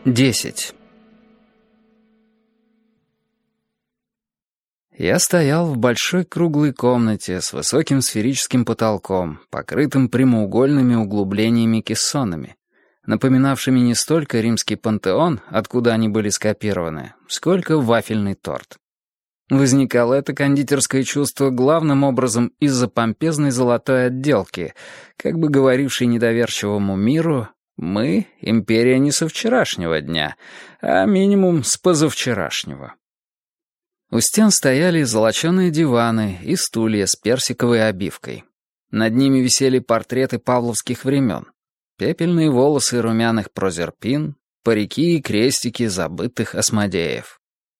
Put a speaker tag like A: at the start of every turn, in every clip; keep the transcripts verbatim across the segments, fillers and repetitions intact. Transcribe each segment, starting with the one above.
A: Десять. Я стоял в большой круглой комнате с высоким сферическим потолком, покрытым прямоугольными углублениями-кессонами, напоминавшими не столько римский пантеон, откуда они были скопированы, сколько вафельный торт. Возникало это кондитерское чувство главным образом из-за помпезной золотой отделки, как бы говорившей недоверчивому миру: мы — империя не со вчерашнего дня, а минимум с позавчерашнего. У стен стояли золоченые диваны и стулья с персиковой обивкой. Над ними висели портреты павловских времен, пепельные волосы румяных Прозерпин, парики и крестики забытых осмодеев.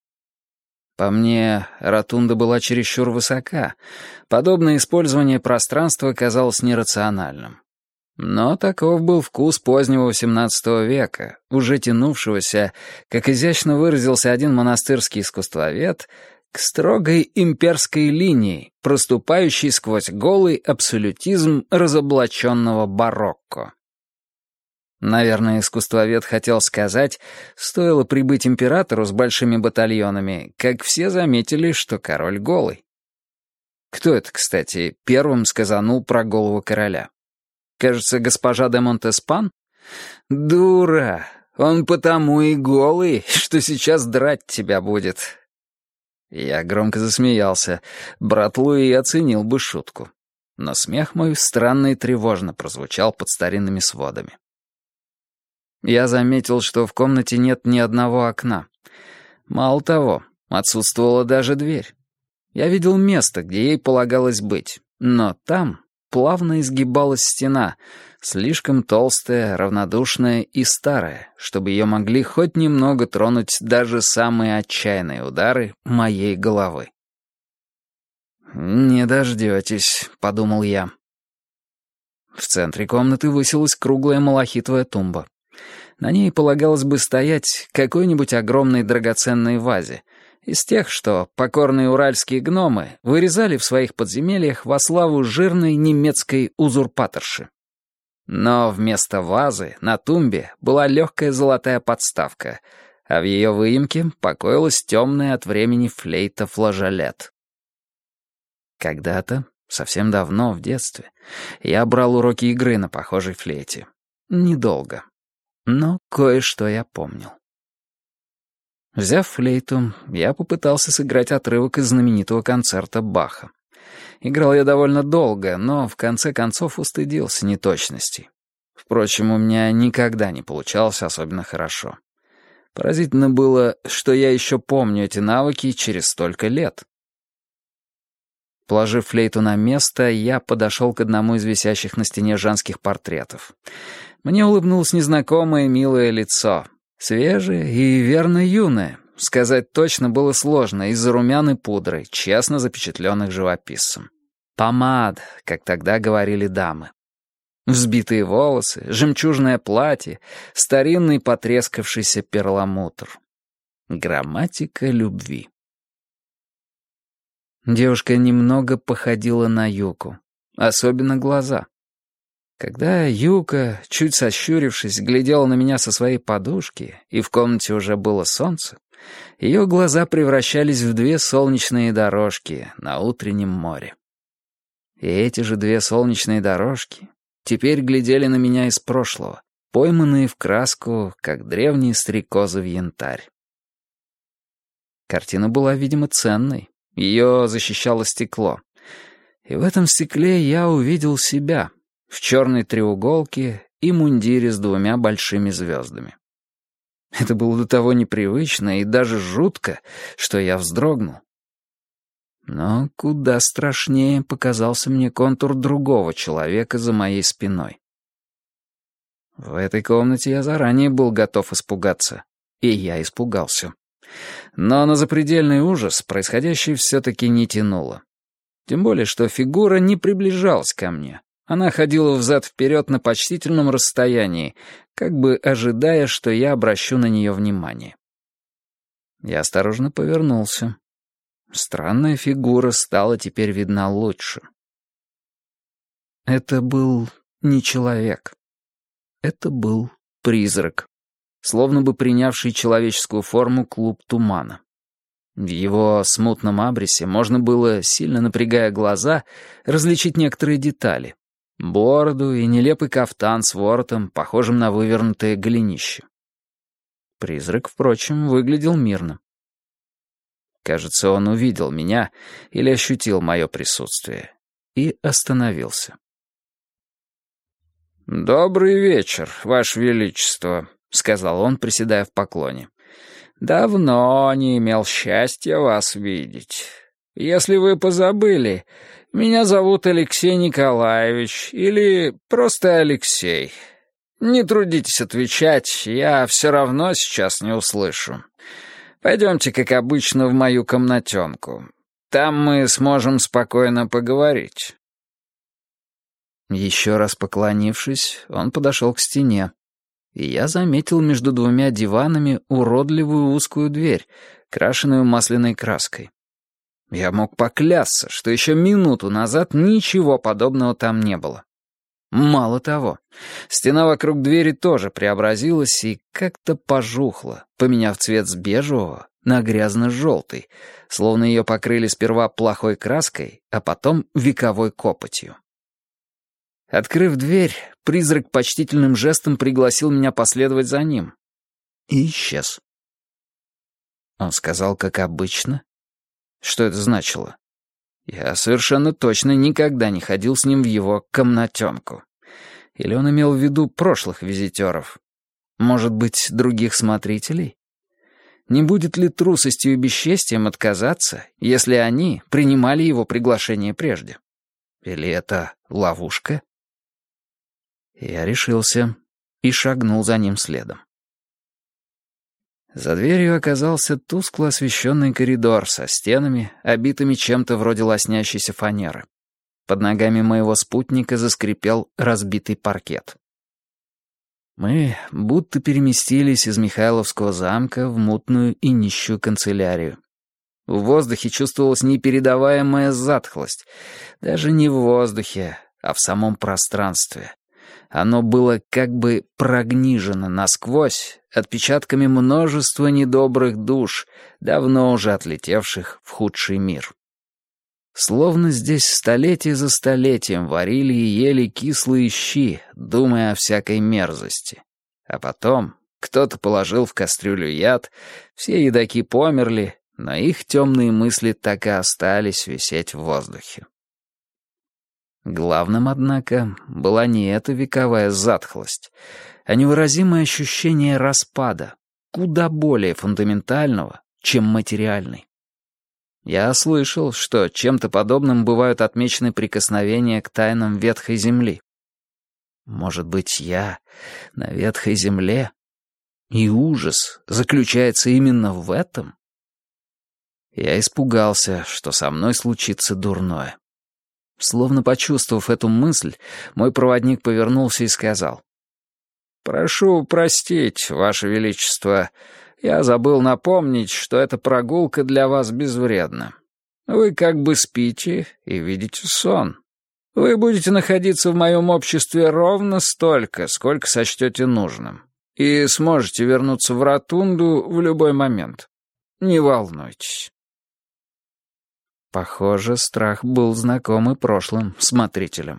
A: По мне, ротунда была чересчур высока. Подобное использование пространства казалось нерациональным. Но таков был вкус позднего восемнадцатого века, уже тянувшегося, как изящно выразился один монастырский искусствовед, к строгой имперской линии, проступающей сквозь голый абсолютизм разоблаченного барокко. Наверное, искусствовед хотел сказать, стоило прибыть императору с большими батальонами, как все заметили, что король голый. Кто это, кстати, первым сказанул про голого короля? Кажется, госпожа де Монтеспан? Дура! Он потому и голый, что сейчас драть тебя будет. Я громко засмеялся. Брат Луи оценил бы шутку. Но смех мой странно и тревожно прозвучал под старинными сводами. Я заметил, что в комнате нет ни одного окна. Мало того, отсутствовала даже дверь. Я видел место, где ей полагалось быть, но там плавно изгибалась стена, слишком толстая, равнодушная и старая, чтобы ее могли хоть немного тронуть даже самые отчаянные удары моей головы. «Не дождетесь», — подумал я. В центре комнаты высилась круглая малахитовая тумба. На ней полагалось бы стоять какой-нибудь огромной драгоценной вазе, из тех, что покорные уральские гномы вырезали в своих подземельях во славу жирной немецкой узурпаторши. Но вместо вазы на тумбе была легкая золотая подставка, а в ее выемке покоилась темная от времени флейта-флажолет. Когда-то, совсем давно, в детстве, я брал уроки игры на похожей флейте. Недолго. Но кое-что я помнил. Взяв флейту, я попытался сыграть отрывок из знаменитого концерта Баха. Играл я довольно долго, но в конце концов устыдился неточностей. Впрочем, у меня никогда не получалось особенно хорошо. Поразительно было, что я еще помню эти навыки через столько лет. Положив флейту на место, я подошел к одному из висящих на стене женских портретов. Мне улыбнулось незнакомое милое лицо. Свежее и верно юное. Сказать точно было сложно из-за румян и пудры, честно запечатленных живописцем. Помад, как тогда говорили дамы. Взбитые волосы, жемчужное платье, старинный потрескавшийся перламутр. Грамматика любви. Девушка немного походила на Юку, особенно глаза. Когда Юка, чуть сощурившись, глядела на меня со своей подушки, и в комнате уже было солнце, ее глаза превращались в две солнечные дорожки на утреннем море. И эти же две солнечные дорожки теперь глядели на меня из прошлого, пойманные в краску, как древние стрекозы в янтарь. Картина была, видимо, ценной, ее защищало стекло. И в этом стекле я увидел себя — в черной треуголке и мундире с двумя большими звездами. Это было до того непривычно и даже жутко, что я вздрогнул. Но куда страшнее показался мне контур другого человека за моей спиной. В этой комнате я заранее был готов испугаться, и я испугался. Но на запредельный ужас происходящее все-таки не тянуло. Тем более, что фигура не приближалась ко мне. Она ходила взад-вперед на почтительном расстоянии, как бы ожидая, что я обращу на нее внимание. Я осторожно повернулся. Странная фигура стала теперь видна лучше. Это был не человек. Это был призрак. словно бы принявший человеческую форму клуб тумана. В его смутном абресе можно было, сильно напрягая глаза, различить некоторые детали. Бороду и нелепый кафтан с воротом, похожим на вывернутое голенище. Призрак, впрочем, выглядел мирно. Кажется, он увидел меня или ощутил мое присутствие и остановился. «Добрый вечер, Ваше Величество», — сказал он, приседая в поклоне. «Давно не имел счастья вас видеть. Если вы позабыли, меня зовут Алексей Николаевич или просто Алексей. Не трудитесь отвечать, я все равно сейчас не услышу. Пойдемте, как обычно, в мою комнатенку. Там мы сможем спокойно поговорить». Еще раз поклонившись, он подошел к стене, и я заметил между двумя диванами уродливую узкую дверь, крашеную масляной краской. Я мог поклясться, что еще минуту назад ничего подобного там не было. Мало того, стена вокруг двери тоже преобразилась и как-то пожухла, поменяв цвет с бежевого на грязно-желтый, словно ее покрыли сперва плохой краской, а потом вековой копотью. Открыв дверь, призрак почтительным жестом пригласил меня последовать за ним. И исчез. Он сказал, как обычно. Что это значило? Я совершенно точно никогда не ходил с ним в его комнатенку. Или он имел в виду прошлых визитеров? Может быть, других смотрителей? Не будет ли трусостью и бесчестием отказаться, если они принимали его приглашение прежде? Или это ловушка? Я решился и шагнул за ним следом. За дверью оказался тускло освещенный коридор со стенами, обитыми чем-то вроде лоснящейся фанеры. Под ногами моего спутника заскрипел разбитый паркет. Мы будто переместились из Михайловского замка в мутную и нищую канцелярию. В воздухе чувствовалась непередаваемая затхлость. Даже не в воздухе, а в самом пространстве. Оно было как бы прогнижено насквозь отпечатками множества недобрых душ, давно уже отлетевших в худший мир. Словно здесь столетие за столетием варили и ели кислые щи, думая о всякой мерзости. А потом кто-то положил в кастрюлю яд, все едоки померли, но их темные мысли так и остались висеть в воздухе. Главным, однако, была не эта вековая затхлость, а невыразимое ощущение распада, куда более фундаментального, чем материальный. Я слышал, что чем-то подобным бывают отмечены прикосновения к тайнам ветхой земли. Может быть, я на ветхой земле? И ужас заключается именно в этом? Я испугался, что со мной случится дурное. Словно почувствовав эту мысль, мой проводник повернулся и сказал: «Прошу простить, Ваше Величество, я забыл напомнить, что эта прогулка для вас безвредна. Вы как бы спите и видите сон. Вы будете находиться в моем обществе ровно столько, сколько сочтете нужным, и сможете вернуться в ротунду в любой момент. Не волнуйтесь». Похоже, страх был знаком и прошлым смотрителям.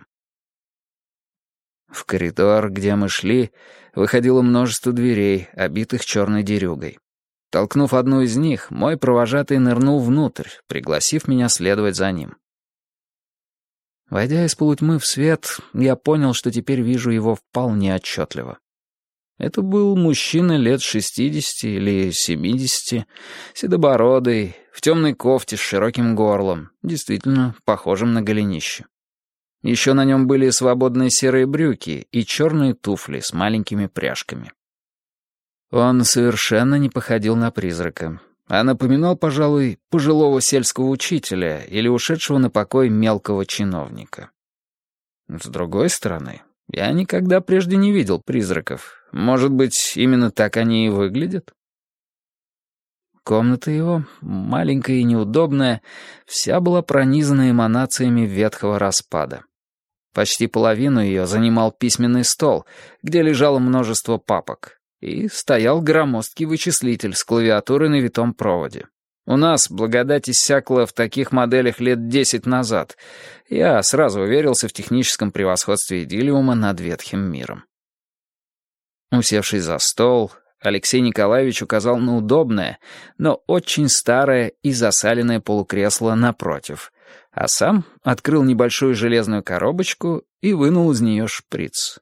A: В коридор, где мы шли, выходило множество дверей, обитых черной дерюгой. Толкнув одну из них, мой провожатый нырнул внутрь, пригласив меня следовать за ним. Войдя из полутьмы в свет, я понял, что теперь вижу его вполне отчетливо. Это был мужчина лет шестидесяти или семидесяти, седобородый, в темной кофте с широким горлом, действительно похожим на голенище. Еще на нем были свободные серые брюки и черные туфли с маленькими пряжками. Он совершенно не походил на призрака, а напоминал, пожалуй, пожилого сельского учителя или ушедшего на покой мелкого чиновника. С другой стороны, я никогда прежде не видел призраков. Может быть, именно так они и выглядят? Комната его, маленькая и неудобная, вся была пронизана эманациями ветхого распада. Почти половину ее занимал письменный стол, где лежало множество папок. и стоял громоздкий вычислитель с клавиатурой на витом проводе. У нас благодать иссякла в таких моделях лет десять назад. Я сразу уверился в техническом превосходстве идиллиума над ветхим миром. Усевшись за стол, Алексей Николаевич указал на удобное, но очень старое и засаленное полукресло напротив, а сам открыл небольшую железную коробочку и вынул из нее шприц.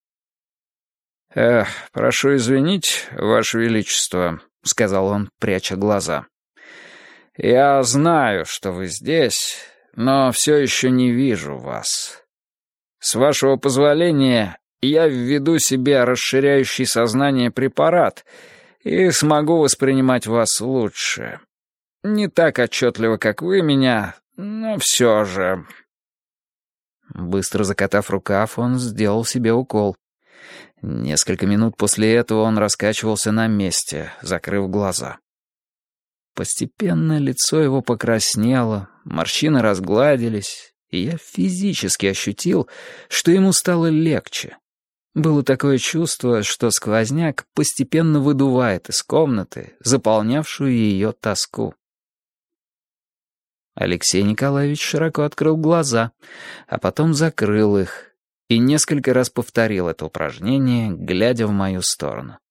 A: «Эх, прошу извинить, Ваше Величество», — сказал он, пряча глаза. «Я знаю, что вы здесь, но все еще не вижу вас. С вашего позволения, я введу себе расширяющий сознание препарат и смогу воспринимать вас лучше. Не так отчетливо, как вы меня, но все же...» Быстро закатав рукав, он сделал себе укол. Несколько минут после этого он раскачивался на месте, закрыв глаза. Постепенно лицо его покраснело, морщины разгладились, и я физически ощутил, что ему стало легче. Было такое чувство, что сквозняк постепенно выдувает из комнаты, заполнявшую ее тоску. Алексей Николаевич широко открыл глаза, а потом закрыл их и несколько раз повторил это упражнение, глядя в мою сторону.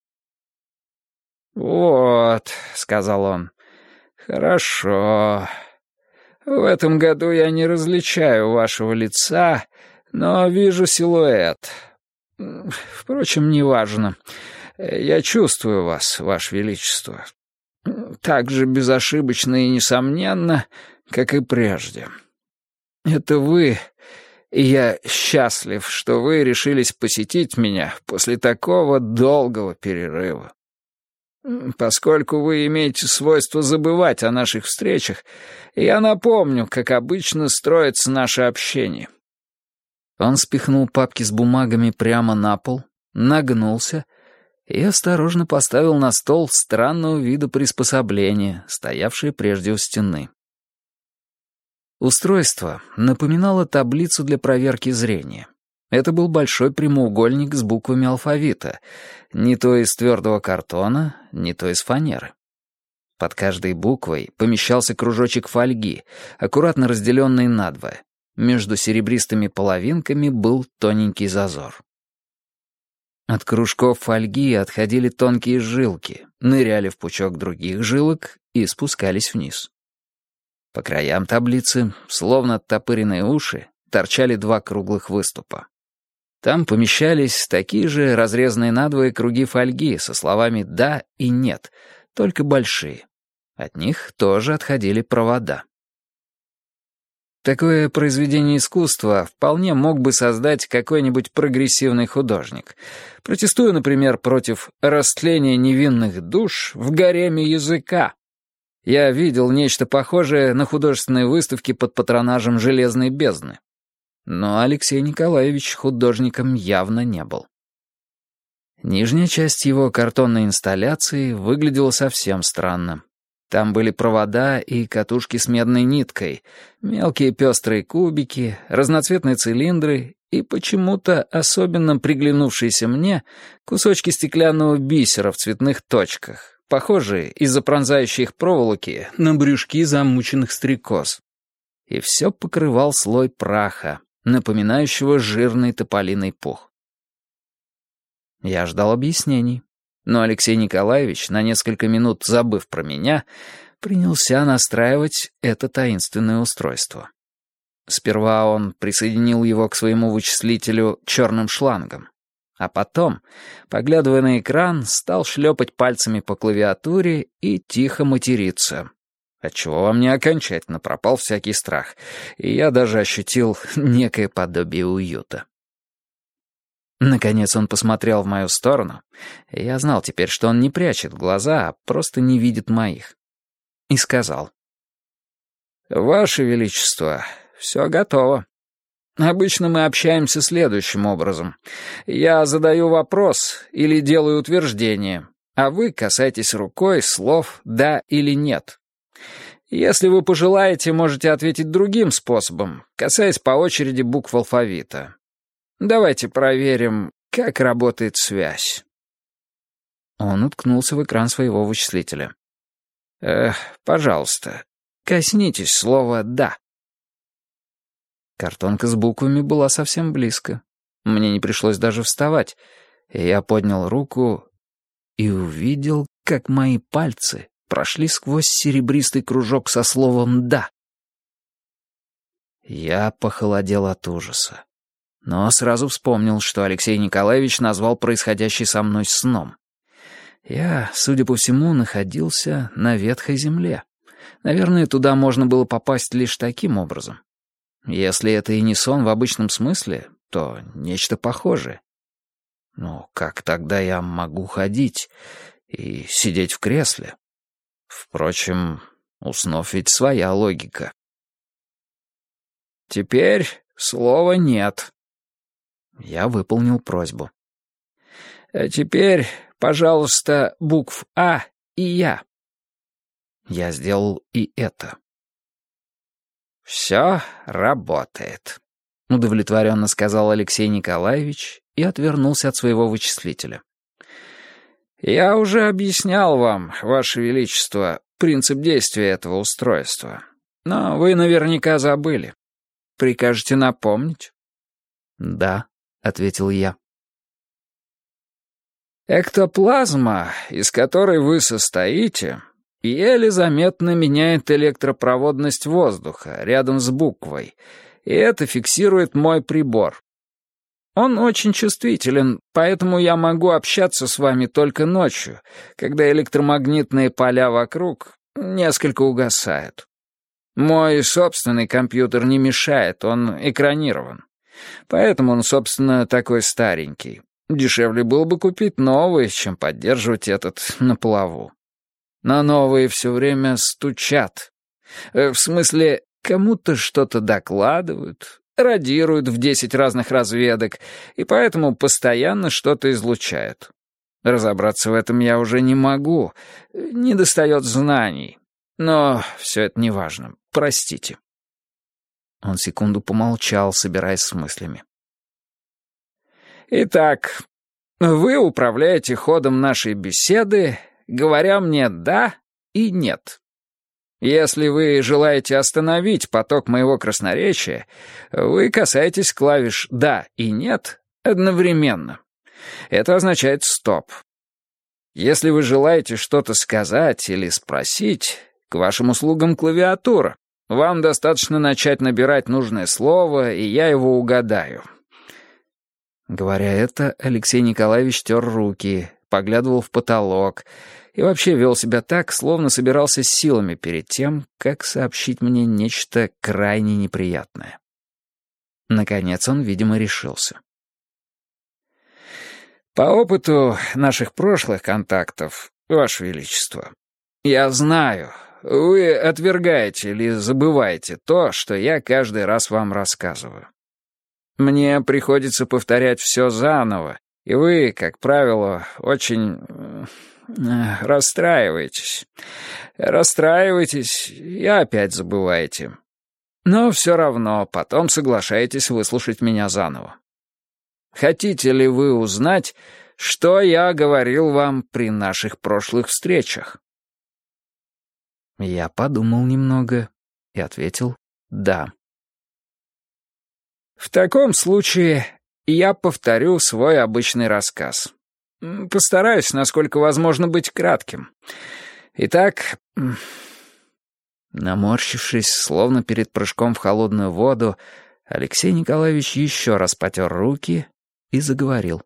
A: «Вот», — сказал он, — «хорошо. В этом году я не различаю вашего лица, но вижу силуэт. Впрочем, неважно. Я чувствую вас, Ваше Величество. Так же безошибочно и несомненно, как и прежде. Это вы, и я счастлив, что вы решились посетить меня после такого долгого перерыва. Поскольку вы имеете свойство забывать о наших встречах, я напомню, как обычно строится наше общение». Он спихнул папки с бумагами прямо на пол, нагнулся и осторожно поставил на стол странного вида приспособления, стоявшее прежде у стены. Устройство напоминало таблицу для проверки зрения. Это был большой прямоугольник с буквами алфавита, не то из твердого картона, не то из фанеры. Под каждой буквой помещался кружочек фольги, аккуратно разделенный надвое. Между серебристыми половинками был тоненький зазор. От кружков фольги отходили тонкие жилки, ныряли в пучок других жилок и спускались вниз. По краям таблицы, словно оттопыренные уши, торчали два круглых выступа. Там помещались такие же разрезанные надвое круги фольги со словами «да» и «нет», только большие. От них тоже отходили провода. Такое произведение искусства вполне мог бы создать какой-нибудь прогрессивный художник, протестуя, например, против растления невинных душ в гареме языка. Я видел нечто похожее на художественные выставки под патронажем «Железной бездны». Но Алексей Николаевич художником явно не был. Нижняя часть его картонной инсталляции выглядела совсем странно. Там были провода и катушки с медной ниткой, мелкие пестрые кубики, разноцветные цилиндры и почему-то особенно приглянувшиеся мне кусочки стеклянного бисера в цветных точках, похожие из-за пронзающей их проволоки на брюшки замученных стрекоз. И все покрывал слой праха, напоминающего жирный тополиный пух. Я ждал объяснений. Но Алексей Николаевич, на несколько минут забыв про меня, принялся настраивать это таинственное устройство. Сперва он присоединил его к своему вычислителю черным шлангом, а потом, поглядывая на экран, стал шлепать пальцами по клавиатуре и тихо материться, отчего во мне окончательно пропал всякий страх, и я даже ощутил некое подобие уюта. Наконец он посмотрел в мою сторону, и я знал теперь, что он не прячет глаза, а просто не видит моих. И сказал: «Ваше Величество, все готово. Обычно мы общаемся следующим образом. Я задаю вопрос или делаю утверждение, а вы касаетесь рукой слов «да» или «нет». Если вы пожелаете, можете ответить другим способом, касаясь по очереди букв алфавита. Давайте проверим, как работает связь». Он уткнулся в экран своего вычислителя. «Эх, пожалуйста, коснитесь слова «да». Картонка с буквами была совсем близко. Мне не пришлось даже вставать. И я поднял руку и увидел, как мои пальцы прошли сквозь серебристый кружок со словом «да». Я похолодел от ужаса. Но сразу вспомнил, что Алексей Николаевич назвал происходящее со мной сном. Я, судя по всему, находился на ветхой земле. Наверное, туда можно было попасть лишь таким образом. Если это и не сон в обычном смысле, то нечто похожее. Ну, как тогда я могу ходить и сидеть в кресле? Впрочем, у снов ведь своя логика. Теперь слова нет. Я выполнил просьбу. А теперь, пожалуйста, букв «А» и «Я». Я сделал и это. «Все работает», — удовлетворенно сказал Алексей Николаевич и отвернулся от своего вычислителя. «Я уже объяснял вам, Ваше Величество, принцип действия этого устройства, но вы наверняка забыли. Прикажете напомнить?» «Да», — ответил я. «Эктоплазма, из которой вы состоите, еле заметно меняет электропроводность воздуха рядом с буквой, и это фиксирует мой прибор. Он очень чувствителен, поэтому я могу общаться с вами только ночью, когда электромагнитные поля вокруг несколько угасают. Мой собственный компьютер не мешает, он экранирован. Поэтому он, собственно, такой старенький. Дешевле было бы купить новый, чем поддерживать этот на плаву. Но новые все время стучат. В смысле, кому-то что-то докладывают, радируют в десять разных разведок, и поэтому постоянно что-то излучают. Разобраться в этом я уже не могу, недостает знаний. Но все это неважно, простите». Он секунду помолчал, собираясь с мыслями. «Итак, вы управляете ходом нашей беседы, говоря мне «да» и «нет». Если вы желаете остановить поток моего красноречия, вы касаетесь клавиш «да» и «нет» одновременно. Это означает «стоп». Если вы желаете что-то сказать или спросить, к вашим услугам клавиатура. Вам достаточно начать набирать нужное слово, и я его угадаю». Говоря это, Алексей Николаевич тер руки, поглядывал в потолок и вообще вел себя так, словно собирался с силами перед тем, как сообщить мне нечто крайне неприятное. Наконец он, видимо, решился. «По опыту наших прошлых контактов, Ваше Величество, я знаю, вы отвергаете или забываете то, что я каждый раз вам рассказываю. Мне приходится повторять все заново, и вы, как правило, очень э, расстраиваетесь. Расстраиваетесь и опять забываете. Но все равно потом соглашаетесь выслушать меня заново. Хотите ли вы узнать, что я говорил вам при наших прошлых встречах?» Я подумал немного и ответил «да». «В таком случае я повторю свой обычный рассказ. Постараюсь, насколько возможно, быть кратким. Итак...» Наморщившись, словно перед прыжком в холодную воду, Алексей Николаевич еще раз потер руки и заговорил.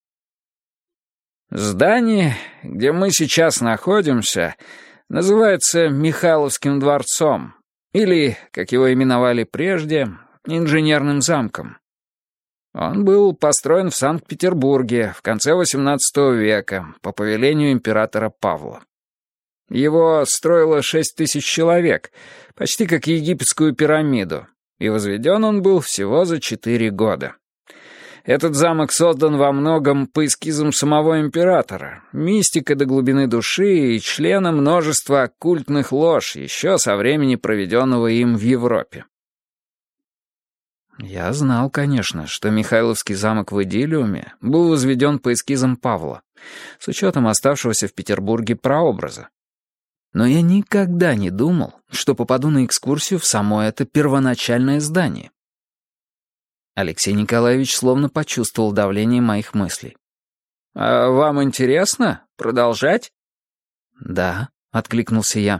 A: «Здание, где мы сейчас находимся, называется Михайловским дворцом, или, как его именовали прежде, инженерным замком. Он был построен в Санкт-Петербурге в конце восемнадцатого века по повелению императора Павла. Его строило шесть тысяч человек, почти как египетскую пирамиду, и возведен он был всего за четыре года. Этот замок создан во многом по эскизам самого императора, мистика до глубины души и члена множества оккультных лож еще со времени, проведенного им в Европе. Я знал, конечно, что Михайловский замок в Идиллиуме был возведен по эскизам Павла, с учетом оставшегося в Петербурге прообраза. Но я никогда не думал, что попаду на экскурсию в само это первоначальное здание. Алексей Николаевич словно почувствовал давление моих мыслей. «А вам интересно продолжать?» «Да», — откликнулся я.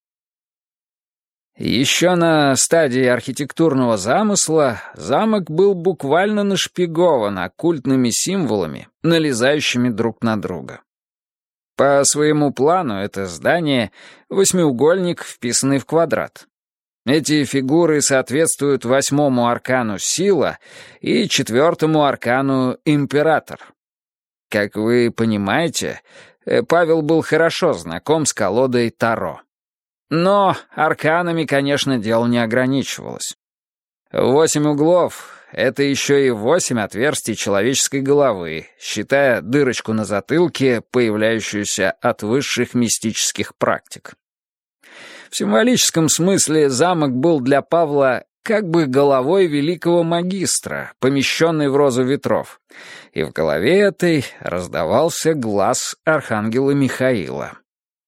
A: Еще на стадии архитектурного замысла замок был буквально нашпигован оккультными символами, налезающими друг на друга. По своему плану это здание — восьмиугольник, вписанный в квадрат. Эти фигуры соответствуют восьмому аркану «Сила» и четвертому аркану «Император». Как вы понимаете, Павел был хорошо знаком с колодой Таро. Но арканами, конечно, дело не ограничивалось. Восемь углов — это еще и восемь отверстий человеческой головы, считая дырочку на затылке, появляющуюся от высших мистических практик. В символическом смысле замок был для Павла как бы головой великого магистра, помещенной в розу ветров, и в голове этой раздавался глаз архангела Михаила.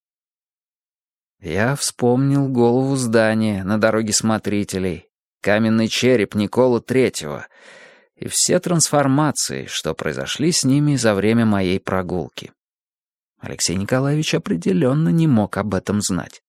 A: Я вспомнил голову здания на дороге смотрителей, каменный череп Николы Третьего и все трансформации, что произошли с ними за время моей прогулки. Алексей Николаевич определенно не мог об этом знать.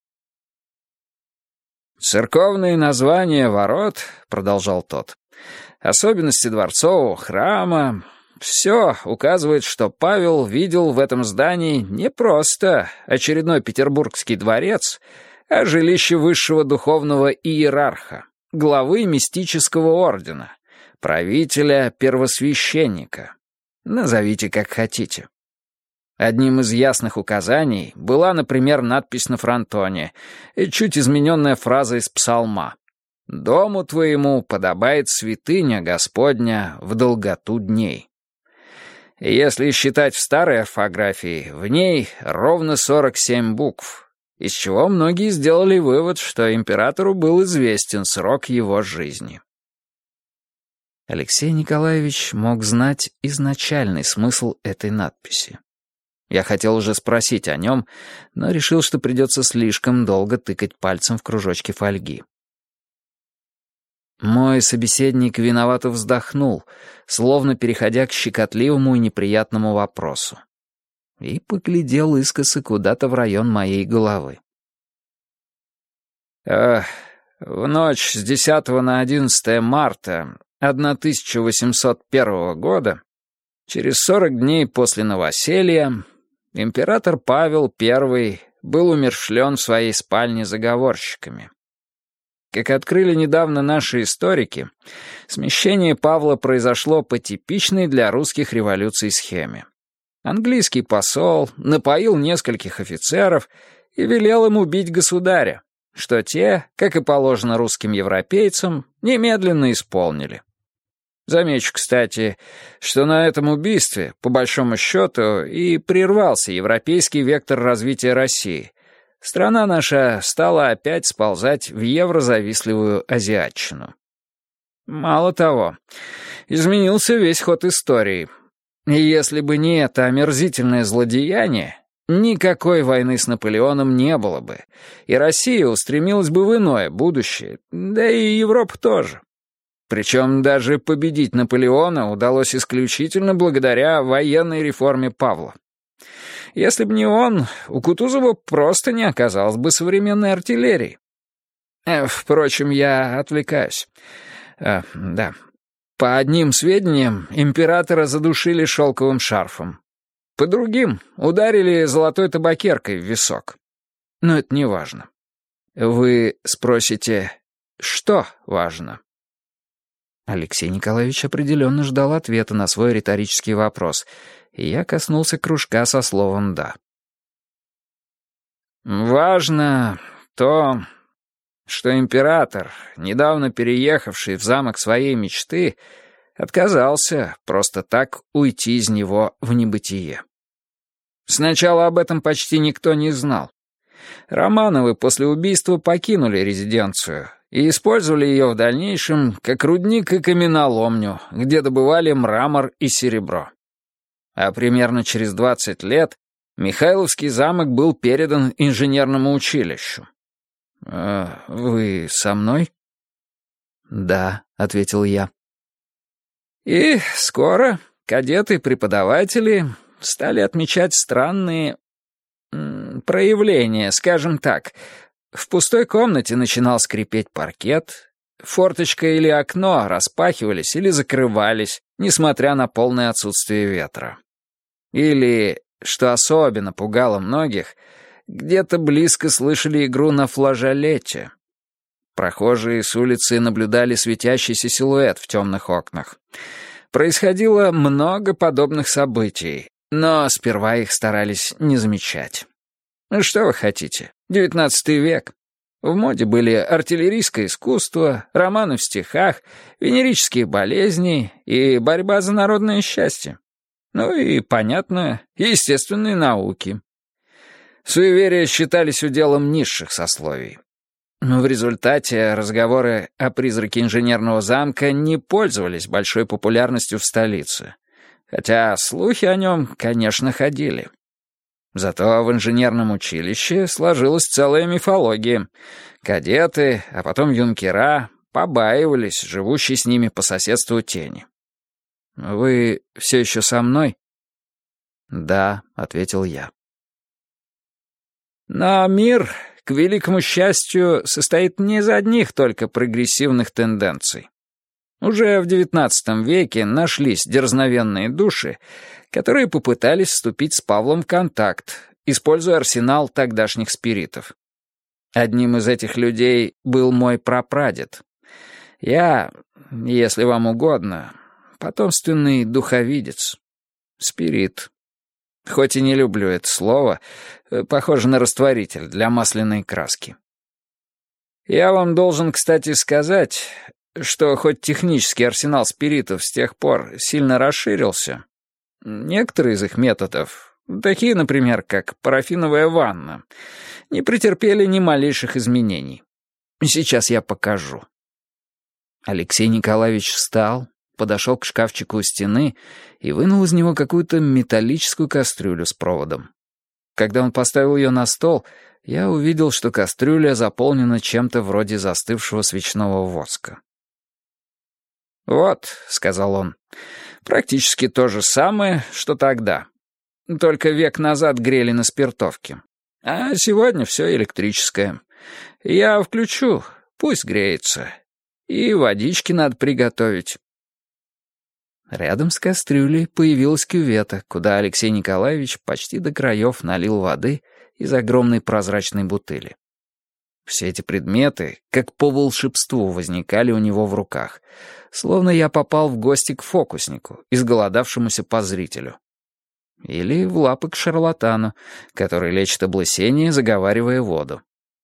A: «Церковные названия ворот», — продолжал тот, — «особенности дворцового храма — все указывает, что Павел видел в этом здании не просто очередной петербургский дворец, а жилище высшего духовного иерарха, главы мистического ордена, правителя-первосвященника. Назовите как хотите». Одним из ясных указаний была, например, надпись на фронтоне и чуть измененная фраза из псалма: «Дому твоему подобает святыня Господня в долготу дней». Если считать в старой орфографии, в ней ровно сорок семь букв, из чего многие сделали вывод, что императору был известен срок его жизни. Алексей Николаевич мог знать изначальный смысл этой надписи. Я хотел уже спросить о нем, но решил, что придется слишком долго тыкать пальцем в кружочки фольги. Мой собеседник виновато вздохнул, словно переходя к щекотливому и неприятному вопросу, и поглядел искоса куда-то в район моей головы. «Э, в ночь с десятого на одиннадцатое марта тысяча восемьсот первого года, через сорок дней после новоселья, император Павел Первый был умерщвлен в своей спальне заговорщиками. Как открыли недавно наши историки, смещение Павла произошло по типичной для русских революций схеме. Английский посол напоил нескольких офицеров и велел им убить государя, что те, как и положено русским европейцам, немедленно исполнили. Замечу, кстати, что на этом убийстве, по большому счету, и прервался европейский вектор развития России. Страна наша стала опять сползать в еврозавистливую азиатчину. Мало того, изменился весь ход истории. И если бы не это омерзительное злодеяние, никакой войны с Наполеоном не было бы, и Россия устремилась бы в иное будущее, да и Европа тоже. Причем даже победить Наполеона удалось исключительно благодаря военной реформе Павла. Если бы не он, у Кутузова просто не оказалось бы современной артиллерии. Э, впрочем, я отвлекаюсь. Э, да. По одним сведениям, императора задушили шелковым шарфом. По другим ударили золотой табакеркой в висок. Но это не важно. Вы спросите, что важно? Алексей Николаевич определенно ждал ответа на свой риторический вопрос, и я коснулся кружка со словом «да». «Важно то, что император, недавно переехавший в замок своей мечты, отказался просто так уйти из него в небытие. Сначала об этом почти никто не знал. Романовы после убийства покинули резиденцию,
B: и использовали ее в дальнейшем как рудник и каменоломню, где добывали мрамор и серебро. А примерно через двадцать лет Михайловский замок был передан инженерному училищу. «Э, «Вы со мной?» «Да», — ответил я. И скоро кадеты и преподаватели стали отмечать странные м, проявления, скажем так. В пустой комнате начинал скрипеть паркет, форточка или окно распахивались или закрывались, несмотря на полное отсутствие ветра. Или, что особенно пугало многих, где-то близко слышали игру на флажолете. Прохожие с улицы наблюдали светящийся силуэт в темных окнах. Происходило много подобных событий, но сперва их старались не замечать. Что вы хотите? девятнадцатый век. В моде были артиллерийское искусство, романы в стихах, венерические болезни и борьба за народное счастье. Ну и, понятно, естественные науки. Суеверия считались уделом низших сословий. Но в результате разговоры о призраке инженерного замка не пользовались большой популярностью в столице, хотя слухи о нем, конечно, ходили. Зато в инженерном училище сложилась целая мифология. Кадеты, а потом юнкера, побаивались живущей с ними по соседству тени. «Вы все еще со мной?» «Да», — ответил я. Но мир, к великому счастью, состоит не из одних только прогрессивных тенденций. Уже в девятнадцатом веке нашлись дерзновенные души, которые попытались вступить с Павлом в контакт, используя арсенал тогдашних спиритов. Одним из этих людей был мой прапрадед. Я, если вам угодно, потомственный духовидец. Спирит. Хоть и не люблю это слово, похоже на растворитель для масляной краски. Я вам должен, кстати, сказать, что хоть технический арсенал спиритов с тех пор сильно расширился, некоторые из их методов, такие, например, как парафиновая ванна, не претерпели ни малейших изменений. Сейчас я покажу. Алексей Николаевич встал, подошел к шкафчику у стены и вынул из него какую-то металлическую кастрюлю с проводом. Когда он поставил ее на стол, я увидел, что кастрюля заполнена чем-то вроде застывшего свечного воска. «Вот», — сказал он, — «практически то же самое, что тогда. Только век назад грели на спиртовке. А сегодня все электрическое. Я включу, пусть греется. И водички надо приготовить». Рядом с кастрюлей появилась кювета, куда Алексей Николаевич почти до краев налил воды из огромной прозрачной бутыли. Все эти предметы, как по волшебству, возникали у него в руках, словно я попал в гости к фокуснику, изголодавшемуся по зрителю. Или в лапы к шарлатану, который лечит облысение, заговаривая воду.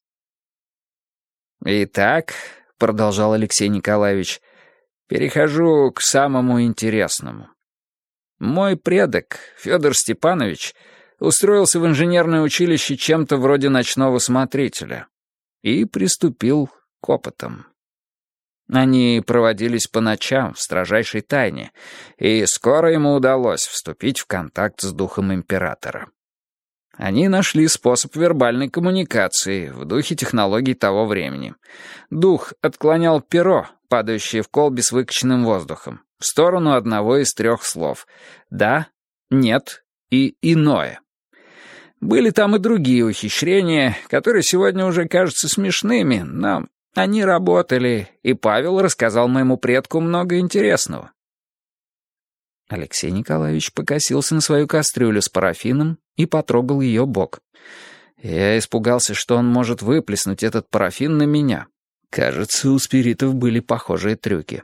B: «Итак», — продолжал Алексей Николаевич, — перехожу к самому интересному. Мой предок, Федор Степанович, устроился в инженерное училище чем-то вроде ночного смотрителя и приступил к опытам. Они проводились по ночам в строжайшей тайне, и скоро ему удалось вступить в контакт с духом императора. Они нашли способ вербальной коммуникации в духе технологий того времени. Дух отклонял перо, падающее в колбе с выкачанным воздухом, в сторону одного из трех слов «да», «нет» и «иное». Были там и другие ухищрения, которые сегодня уже кажутся смешными, но они работали, и Павел рассказал моему предку много интересного. Алексей Николаевич покосился на свою кастрюлю с парафином и потрогал ее бок. Я испугался, что он может выплеснуть этот парафин на меня. Кажется, у спиритов были похожие трюки.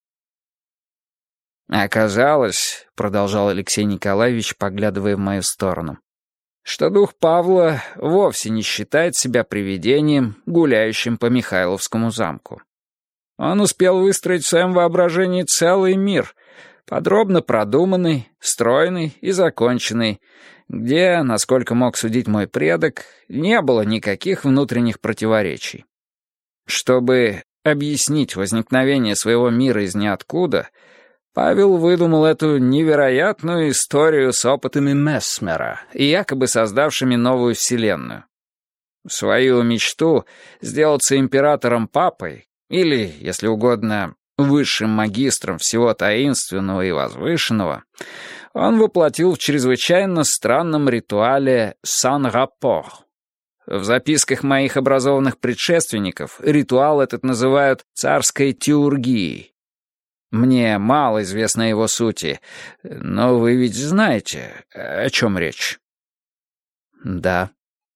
B: «Оказалось, — продолжал Алексей Николаевич, поглядывая в мою сторону, — что дух Павла вовсе не считает себя привидением, гуляющим по Михайловскому замку. Он успел выстроить в своем воображении целый мир, подробно продуманный, стройный и законченный, где, насколько мог судить мой предок, не было никаких внутренних противоречий. Чтобы объяснить возникновение своего мира из ниоткуда, Павел выдумал эту невероятную историю с опытами Месмера и якобы создавшими новую вселенную. Свою мечту сделаться императором-папой, или, если угодно, высшим магистром всего таинственного и возвышенного, он воплотил в чрезвычайно странном ритуале «сан-раппор». В записках моих образованных предшественников ритуал этот называют «царской теургией». Мне мало известно о его сути, но вы ведь знаете, о чем речь.
A: Да.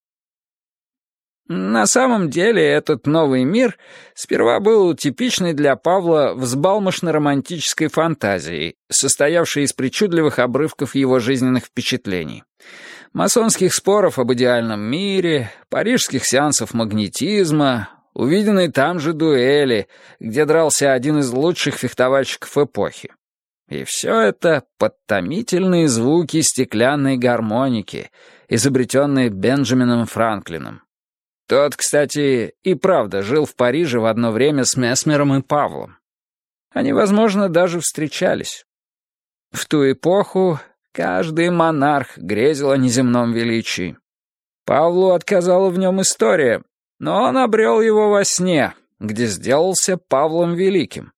B: На самом деле этот новый мир сперва был типичной для Павла взбалмошно-романтической фантазией, состоявшей из причудливых обрывков его жизненных впечатлений. Масонских споров об идеальном мире, парижских сеансов магнетизма, увиденной там же дуэли, где дрался один из лучших фехтовальщиков эпохи. И все это под томительные звуки стеклянной гармоники, изобретенной Бенджамином Франклином. Тот, кстати, и правда жил в Париже в одно время с Месмером и Павлом. Они, возможно, даже встречались. В ту эпоху каждый монарх грезил о неземном величии. Павлу отказала в нем история, но он обрел его во сне, где сделался Павлом Великим.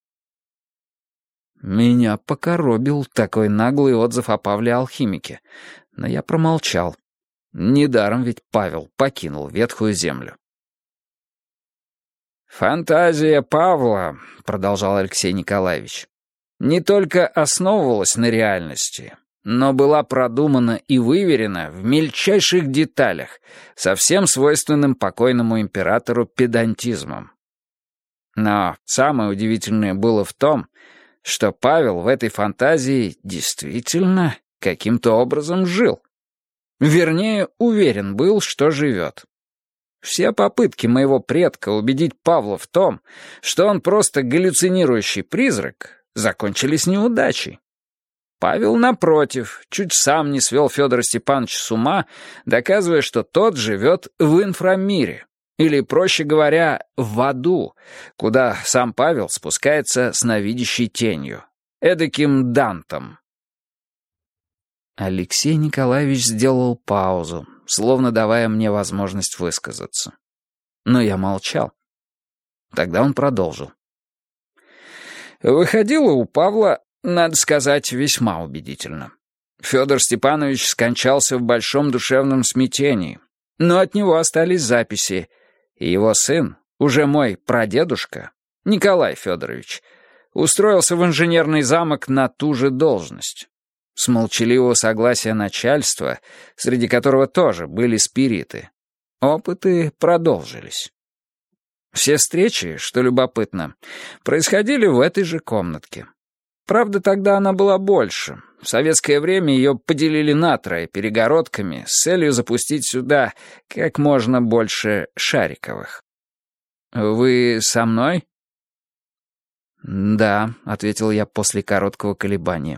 A: Меня покоробил такой наглый отзыв о Павле-алхимике, но я промолчал. Недаром ведь Павел покинул ветхую землю.
B: «Фантазия Павла, — продолжал Алексей Николаевич, — не только основывалась на реальности, но была продумана и выверена в мельчайших деталях, со всем свойственным покойному императору педантизмом. Но самое удивительное было в том, что Павел в этой фантазии действительно каким-то образом жил. Вернее, уверен был, что живет. Все попытки моего предка убедить Павла в том, что он просто галлюцинирующий призрак, закончились неудачей. Павел, напротив, чуть сам не свел Федора Степановича с ума, доказывая, что тот живет в инфрамире, или, проще говоря, в аду, куда сам Павел спускается сновидящей тенью, эдаким Дантом.
A: Алексей Николаевич сделал паузу, словно давая мне возможность высказаться. Но я молчал. Тогда он продолжил.
B: Выходило у Павла, надо сказать, весьма убедительно. Федор Степанович скончался в большом душевном смятении, но от него остались записи, и его сын, уже мой прадедушка, Николай Федорович, устроился в инженерный замок на ту же должность. С молчаливого согласия начальства, среди которого тоже были спириты, опыты продолжились. Все встречи, что любопытно, происходили в этой же комнатке. Правда, тогда она была больше. В советское время ее поделили на трое перегородками с целью запустить сюда как можно больше Шариковых. «Вы со мной?»
A: «Да», — ответил я после короткого колебания.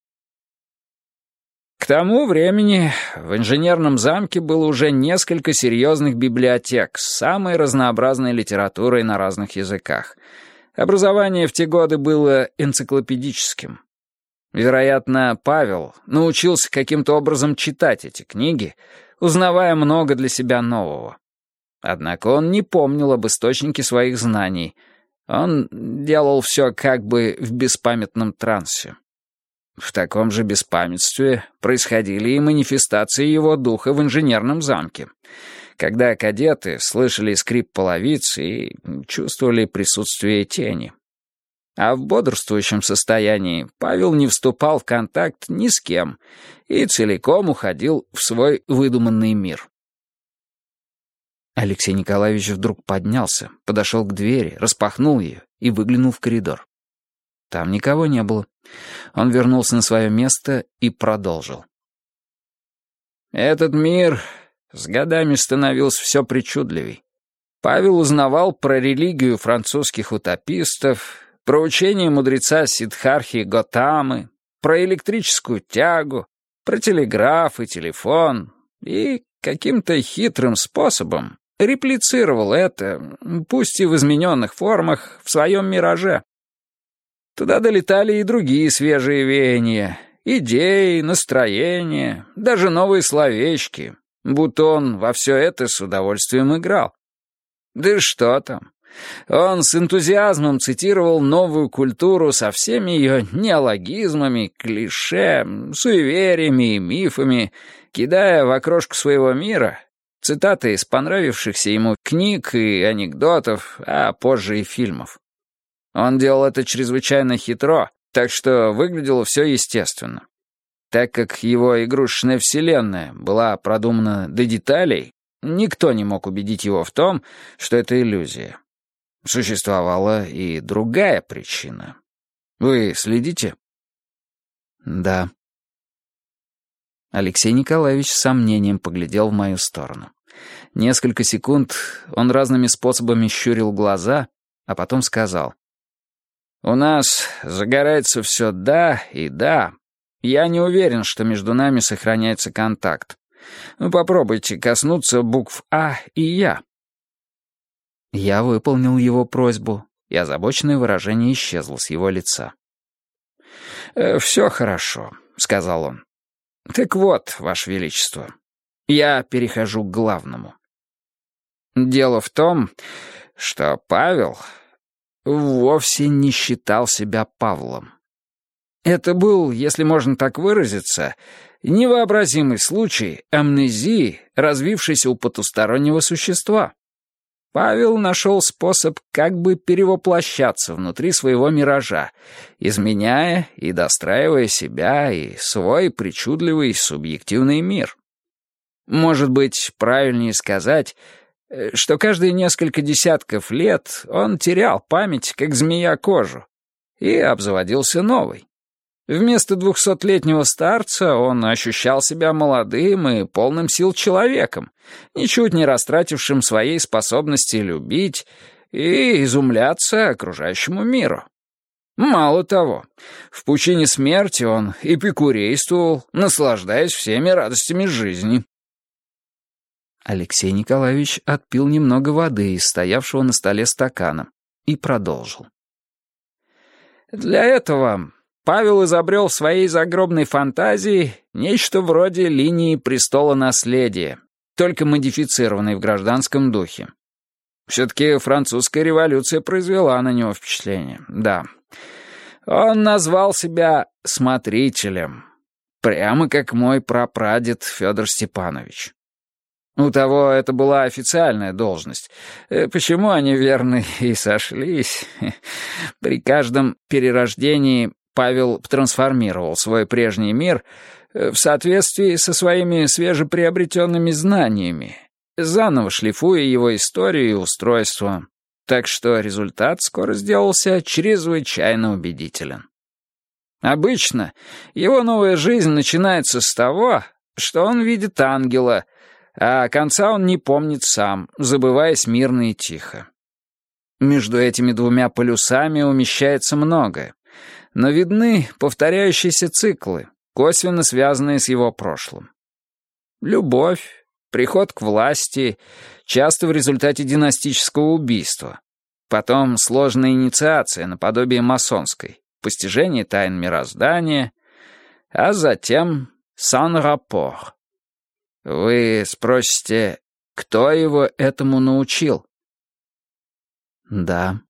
B: К тому времени в инженерном замке было уже несколько серьезных библиотек с самой разнообразной литературой на разных языках. Образование в те годы было энциклопедическим. Вероятно, Павел научился каким-то образом читать эти книги, узнавая много для себя нового. Однако он не помнил об источнике своих знаний. Он делал все как бы в беспамятном трансе. В таком же беспамятстве происходили и манифестации его духа в инженерном замке, когда кадеты слышали скрип половиц и чувствовали присутствие тени. А в бодрствующем состоянии Павел не вступал в контакт ни с кем и целиком уходил в свой выдуманный мир.
A: Алексей Николаевич вдруг поднялся, подошел к двери, распахнул ее и выглянул в коридор. Там никого не было. Он вернулся на свое место и продолжил.
B: Этот мир с годами становился все причудливей. Павел узнавал про религию французских утопистов, про учение мудреца Сиддхартхи Готамы, про электрическую тягу, про телеграф и телефон, и каким-то хитрым способом реплицировал это, пусть и в измененных формах, в своем мираже. Туда долетали и другие свежие веяния, идеи, настроения, даже новые словечки, будто он во все это с удовольствием играл. Да что там. Он с энтузиазмом цитировал новую культуру со всеми ее неологизмами, клише, суевериями и мифами, кидая в окрошку своего мира цитаты из понравившихся ему книг и анекдотов, а позже и фильмов. Он делал это чрезвычайно хитро, так что выглядело все естественно. Так как его игрушечная вселенная была продумана до деталей, никто не мог убедить его в том, что это иллюзия. Существовала и другая причина. Вы следите?
A: Да. Алексей Николаевич с сомнением поглядел в мою сторону. Несколько секунд он разными способами щурил глаза, а потом сказал:
B: «У нас загорается все «да» и «да». Я не уверен, что между нами сохраняется контакт. Вы попробуйте коснуться букв «А» и «Я».
A: Я выполнил его просьбу, и озабоченное выражение исчезло с его лица.
B: «Э, «Все хорошо», — сказал он. «Так вот, Ваше Величество, я перехожу к главному. Дело в том, что Павел вовсе не считал себя Павлом. Это был, если можно так выразиться, невообразимый случай амнезии, развившейся у потустороннего существа. Павел нашел способ как бы перевоплощаться внутри своего миража, изменяя и достраивая себя и свой причудливый субъективный мир. Может быть, правильнее сказать, что каждые несколько десятков лет он терял память, как змея кожу, и обзаводился новой. Вместо двухсотлетнего старца он ощущал себя молодым и полным сил человеком, ничуть не растратившим своей способности любить и изумляться окружающему миру. Мало того, в пучине смерти он эпикурействовал, наслаждаясь всеми радостями жизни.
A: Алексей Николаевич отпил немного воды из стоявшего на столе стакана и продолжил.
B: Для этого Павел изобрел в своей загробной фантазии нечто вроде линии престола наследия, только модифицированной в гражданском духе. Все-таки французская революция произвела на него впечатление, да. Он назвал себя смотрителем, прямо как мой прапрадед Федор Степанович. У того это была официальная должность. Почему они, верно, и сошлись? При каждом перерождении Павел трансформировал свой прежний мир в соответствии со своими свежеприобретенными знаниями, заново шлифуя его историю и устройство, так что результат скоро сделался чрезвычайно убедителен. Обычно его новая жизнь начинается с того, что он видит ангела, а конца он не помнит сам, забываясь мирно и тихо. Между этими двумя полюсами умещается многое, но видны повторяющиеся циклы, косвенно связанные с его прошлым. Любовь, приход к власти, часто в результате династического убийства, потом сложная инициация наподобие масонской, постижение тайн мироздания, а затем сан-раппор. Вы спросите, кто его этому научил?
A: Да.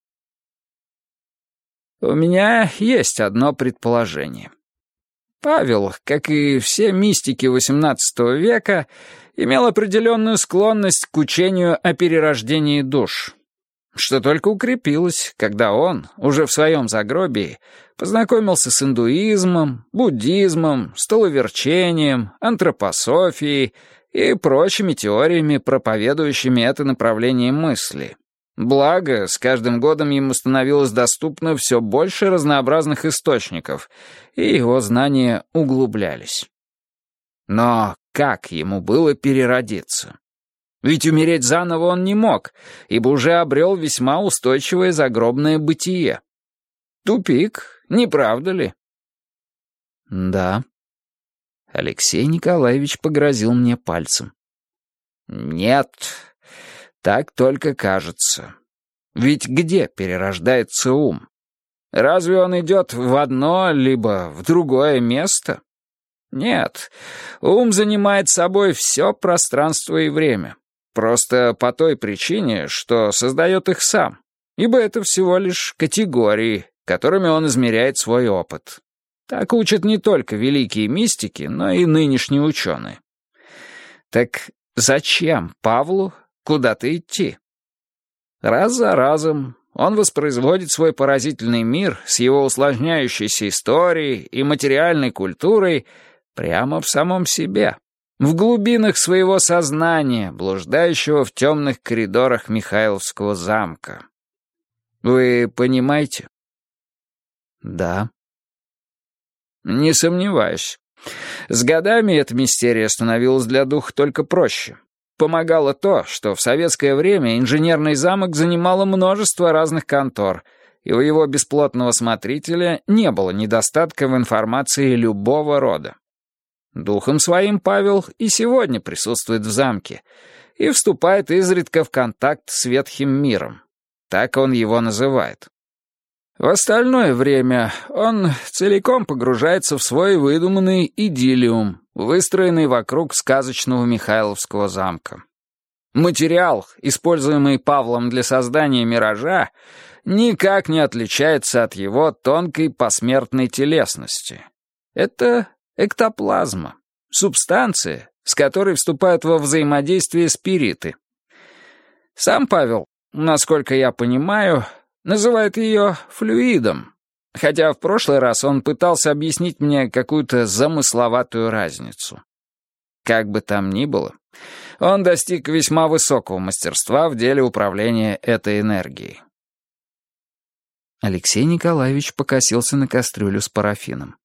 B: У меня есть одно предположение. Павел, как и все мистики восемнадцатого века, имел определенную склонность к учению о перерождении душ, что только укрепилось, когда он, уже в своем загробии, познакомился с индуизмом, буддизмом, столоверчением, антропософией и прочими теориями, проповедующими это направление мысли. Благо, с каждым годом ему становилось доступно все больше разнообразных источников, и его знания углублялись. Но как ему было переродиться? Ведь умереть заново он не мог, ибо уже обрел весьма устойчивое загробное бытие. Тупик, не правда ли?
A: Да. Алексей Николаевич погрозил мне пальцем.
B: Нет, Так только кажется. Ведь где перерождается ум? Разве он идет в одно, либо в другое место? Нет, ум занимает собой все пространство и время. Просто по той причине, что создает их сам. Ибо это всего лишь категории, которыми он измеряет свой опыт. Так учат не только великие мистики, но и нынешние ученые. Так зачем Павлу куда-то идти? Раз за разом он воспроизводит свой поразительный мир с его усложняющейся историей и материальной культурой прямо в самом себе, в глубинах своего сознания, блуждающего в темных коридорах Михайловского замка. Вы понимаете?
A: Да.
B: Не сомневаюсь. С годами эта мистерия становилась для духа только проще. Помогало то, что в советское время инженерный замок занимало множество разных контор, и у его бесплотного смотрителя не было недостатка в информации любого рода. Духом своим Павел и сегодня присутствует в замке и вступает изредка в контакт с ветхим миром. Так он его называет. В остальное время он целиком погружается в свой выдуманный идиллиум, выстроенный вокруг сказочного Михайловского замка. Материал, используемый Павлом для создания «Миража», никак не отличается от его тонкой посмертной телесности. Это эктоплазма, субстанция, с которой вступают во взаимодействие спириты. Сам Павел, насколько я понимаю, называет ее флюидом, хотя в прошлый раз он пытался объяснить мне какую-то замысловатую разницу. Как бы там ни было, он достиг весьма высокого мастерства в деле управления этой энергией.
A: Алексей Николаевич покосился на кастрюлю с парафином.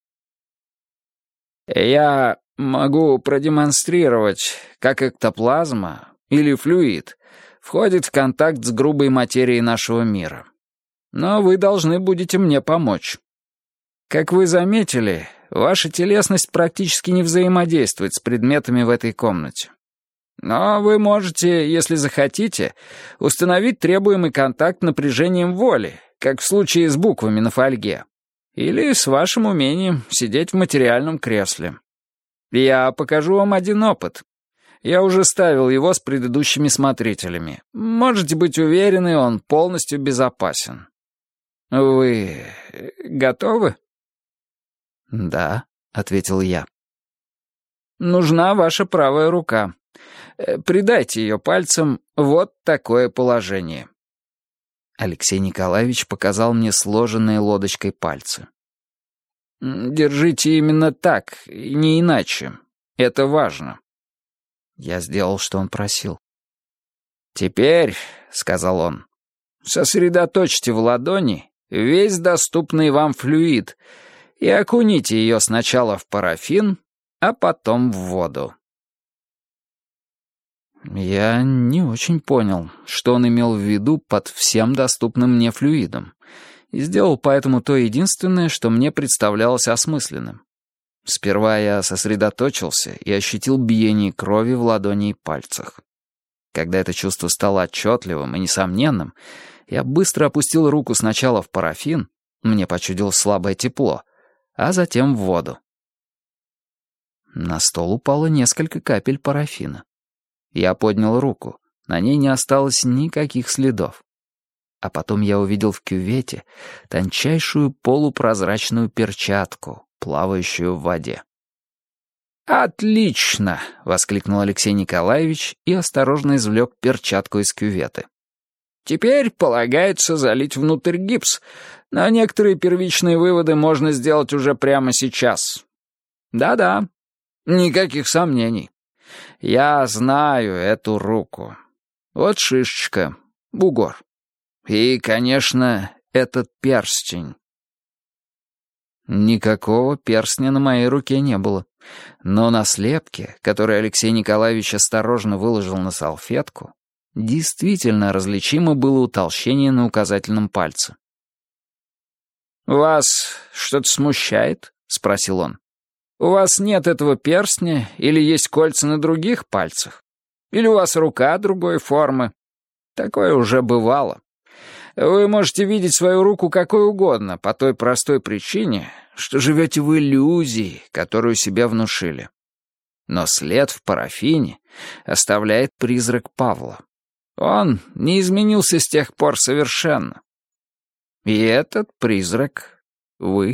B: «Я могу продемонстрировать, как эктоплазма или флюид входит в контакт с грубой материей нашего мира. Но вы должны будете мне помочь. Как вы заметили, ваша телесность практически не взаимодействует с предметами в этой комнате. Но вы можете, если захотите, установить требуемый контакт напряжением воли, как в случае с буквами на фольге, или с вашим умением сидеть в материальном кресле. Я покажу вам один опыт. Я уже ставил его с предыдущими смотрителями. Можете быть уверены, он полностью безопасен. Вы готовы?
A: «Да», — ответил я.
B: «Нужна ваша правая рука. Придайте ее пальцем вот такое положение».
A: Алексей Николаевич показал мне сложенные лодочкой пальцы.
B: «Держите именно так, и не иначе. Это важно».
A: Я сделал, что он просил.
B: «Теперь», — сказал он, — «сосредоточьте в ладони весь доступный вам флюид и окуните ее сначала в парафин, а потом в воду».
A: Я не очень понял, что он имел в виду под всем доступным мне флюидом, и сделал поэтому то единственное, что мне представлялось осмысленным. Сперва я сосредоточился и ощутил биение крови в ладони и пальцах. Когда это чувство стало отчетливым и несомненным, я быстро опустил руку сначала в парафин, мне почудилось слабое тепло, а затем в воду. На стол упало несколько капель парафина. Я поднял руку, на ней не осталось никаких следов. А потом я увидел в кювете тончайшую полупрозрачную перчатку, плавающую в воде.
B: «Отлично!» — воскликнул Алексей Николаевич и осторожно извлек перчатку из кюветы. «Теперь полагается залить внутрь гипс, но некоторые первичные выводы можно сделать уже прямо сейчас. Да-да, никаких сомнений. Я знаю эту руку. Вот шишечка, бугор. И, конечно, этот перстень».
A: Никакого перстня на моей руке не было. Но на слепке, который Алексей Николаевич осторожно выложил на салфетку, действительно различимо было утолщение на указательном пальце.
B: «Вас что-то смущает?» — спросил он. «У вас нет этого перстня или есть кольца на других пальцах? Или у вас рука другой формы?» Такое уже бывало. Вы можете видеть свою руку какой угодно, по той простой причине, что живете в иллюзии, которую себе внушили. Но след в парафине оставляет призрак Павла. Он не изменился с тех пор совершенно. И этот призрак — вы.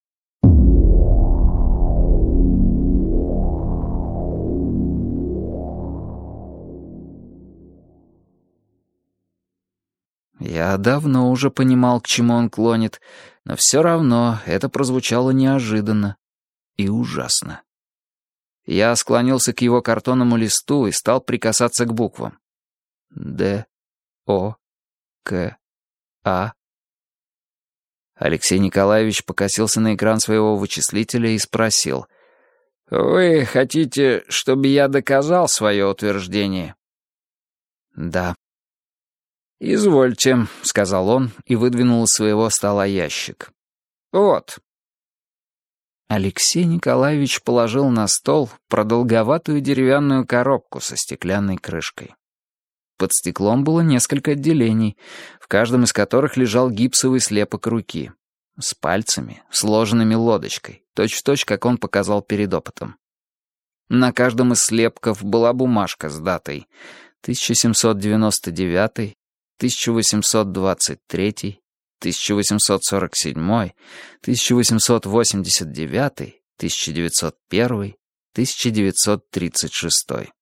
A: Я давно уже понимал, к чему он клонит, но все равно это прозвучало неожиданно и ужасно. Я склонился к его картонному листу и стал прикасаться к буквам. Д, О, К, А. Алексей Николаевич покосился на экран своего вычислителя и спросил.
B: «Вы хотите, чтобы я доказал свое утверждение?»
A: «Да».
B: «Извольте», — сказал он и выдвинул из своего стола ящик. «Вот».
A: Алексей Николаевич положил на стол продолговатую деревянную коробку со стеклянной крышкой. Под стеклом было несколько отделений, в каждом из которых лежал гипсовый слепок руки, с пальцами, сложенными лодочкой, точь-в-точь, как он показал перед опытом. На каждом из слепков была бумажка с датой тысяча семьсот девяносто девятый, тысяча восемьсот двадцать третий, тысяча восемьсот сорок седьмой, тысяча восемьсот восемьдесят девятый, тысяча девятьсот первый, тысяча девятьсот тридцать шестой.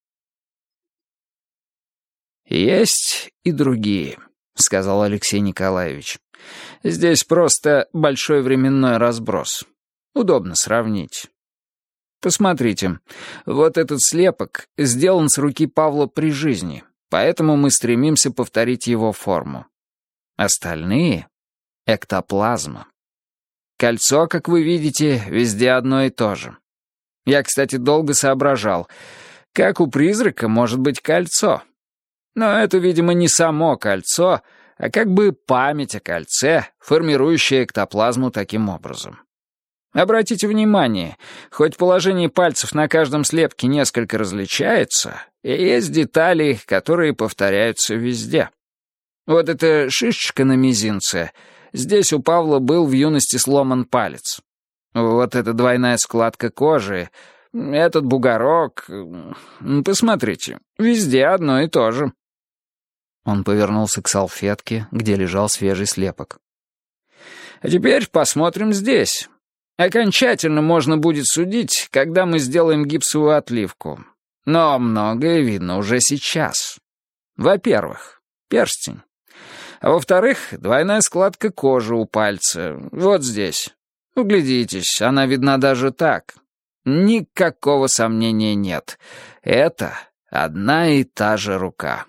B: «Есть и другие», — сказал Алексей Николаевич. «Здесь просто большой временной разброс. Удобно сравнить. Посмотрите, вот этот слепок сделан с руки Павла при жизни, поэтому мы стремимся повторить его форму. Остальные — эктоплазма. Кольцо, как вы видите, везде одно и то же. Я, кстати, долго соображал, как у призрака может быть кольцо. Но это, видимо, не само кольцо, а как бы память о кольце, формирующая эктоплазму таким образом. Обратите внимание, хоть положение пальцев на каждом слепке несколько различается, и есть детали, которые повторяются везде. Вот эта шишечка на мизинце, здесь у Павла был в юности сломан палец. Вот эта двойная складка кожи, этот бугорок... Посмотрите, везде одно и то же.
A: Он повернулся к салфетке, где лежал свежий слепок.
B: А теперь посмотрим здесь. Окончательно можно будет судить, когда мы сделаем гипсовую отливку. Но многое видно уже сейчас. Во-первых, перстень. А во-вторых, двойная складка кожи у пальца. Вот здесь. Углядитесь, она видна даже так. Никакого сомнения нет. Это одна и та же рука.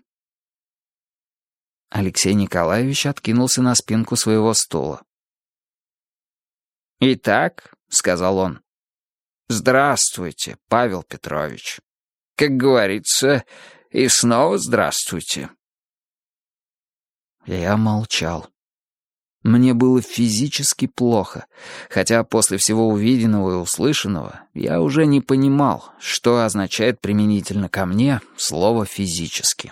A: Алексей Николаевич откинулся на спинку своего стула.
B: «Итак», — сказал он, — «здравствуйте, Павел Петрович. Как говорится, и снова здравствуйте».
A: Я молчал. Мне было физически плохо, хотя после всего увиденного и услышанного я уже не понимал, что означает применительно ко мне слово «физически».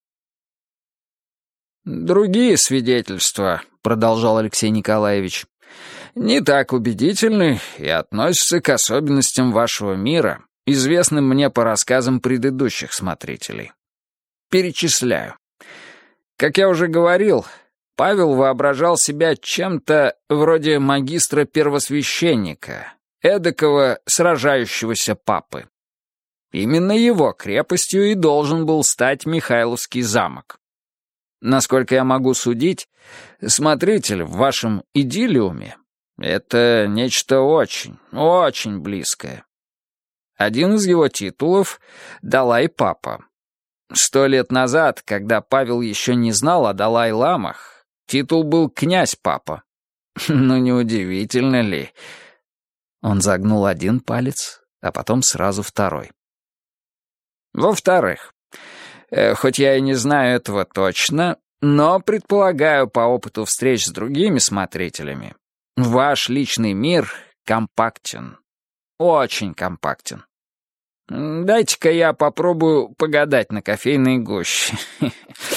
B: «Другие свидетельства», — продолжал Алексей Николаевич, «не так убедительны и относятся к особенностям вашего мира, известным мне по рассказам предыдущих смотрителей. Перечисляю. Как я уже говорил, Павел воображал себя чем-то вроде магистра-первосвященника, эдакого сражающегося папы. Именно его крепостью и должен был стать Михайловский замок. Насколько я могу судить, смотритель в вашем идиллиуме — это нечто очень, очень близкое. Один из его титулов — Далай-папа. Сто лет назад, когда Павел еще не знал о Далай-ламах, титул был князь-папа. Ну, неудивительно ли?
A: Он загнул один палец, а потом сразу второй.
B: Во-вторых, хоть я и не знаю этого точно, но предполагаю по опыту встреч с другими смотрителями, ваш личный мир компактен. Очень компактен. Дайте-ка я попробую погадать на кофейной гуще.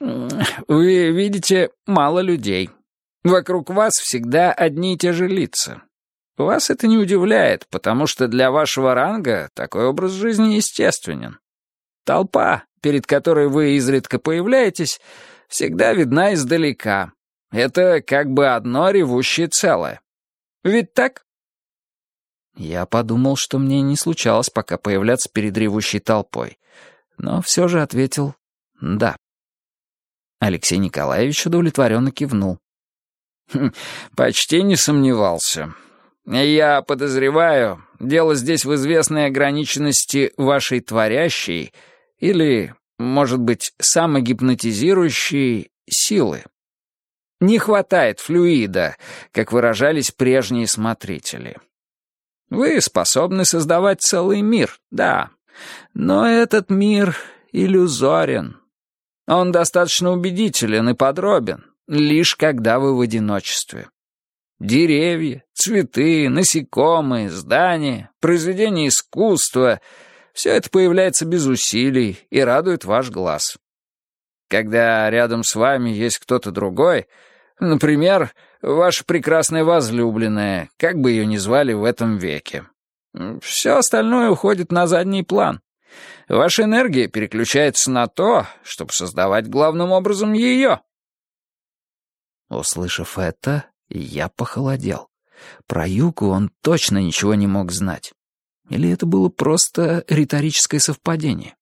B: Вы видите мало людей. Вокруг вас всегда одни и те же лица. Вас это не удивляет, потому что для вашего ранга такой образ жизни естественен. Толпа, перед которой вы изредка появляетесь, всегда видна издалека. Это как бы одно ревущее целое. Ведь так?
A: Я подумал, что мне не случалось пока появляться перед ревущей толпой, но все же ответил «да». Алексей Николаевич удовлетворенно кивнул.
B: Хм, «Почти не сомневался. Я подозреваю, дело здесь в известной ограниченности вашей творящей или, может быть, самогипнотизирующей силы. Не хватает флюида, как выражались прежние смотрители. Вы способны создавать целый мир, да, но этот мир иллюзорен. Он достаточно убедителен и подробен, лишь когда вы в одиночестве. Деревья, цветы, насекомые, здания, произведения искусства — все это появляется без усилий и радует ваш глаз. Когда рядом с вами есть кто-то другой, например, ваша прекрасная возлюбленная, как бы ее ни звали в этом веке, все остальное уходит на задний план. Ваша энергия переключается на то, чтобы создавать главным образом ее.
A: Услышав это, я похолодел. Про Юку он точно ничего не мог знать. Или это было просто риторическое совпадение?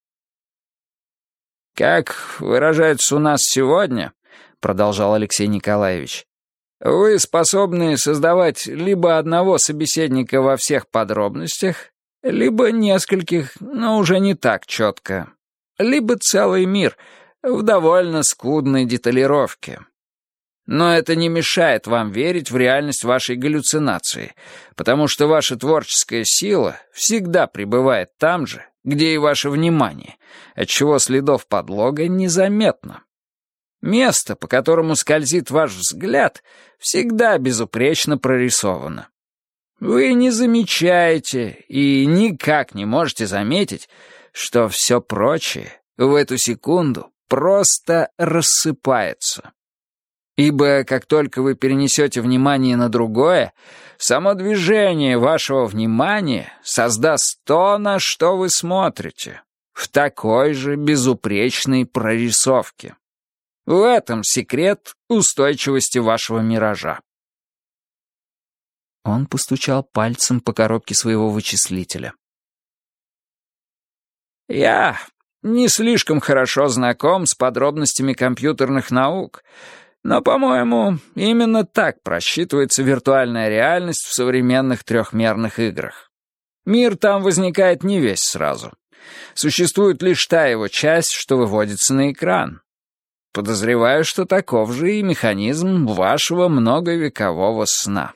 B: «Как выражаются у нас сегодня, — продолжал Алексей Николаевич, — вы способны создавать либо одного собеседника во всех подробностях, либо нескольких, но уже не так четко, либо целый мир в довольно скудной деталировке. Но это не мешает вам верить в реальность вашей галлюцинации, потому что ваша творческая сила всегда пребывает там же, где и ваше внимание, отчего следов подлога незаметно. Место, по которому скользит ваш взгляд, всегда безупречно прорисовано. Вы не замечаете и никак не можете заметить, что все прочее в эту секунду просто рассыпается. Ибо как только вы перенесете внимание на другое, само движение вашего внимания создаст то, на что вы смотрите, в такой же безупречной прорисовке. В этом секрет устойчивости вашего миража.
A: Он постучал пальцем по коробке своего вычислителя.
B: Я не слишком хорошо знаком с подробностями компьютерных наук, но, по-моему, именно так просчитывается виртуальная реальность в современных трехмерных играх. Мир там возникает не весь сразу. Существует лишь та его часть, что выводится на экран. Подозреваю, что таков же и механизм вашего многовекового сна.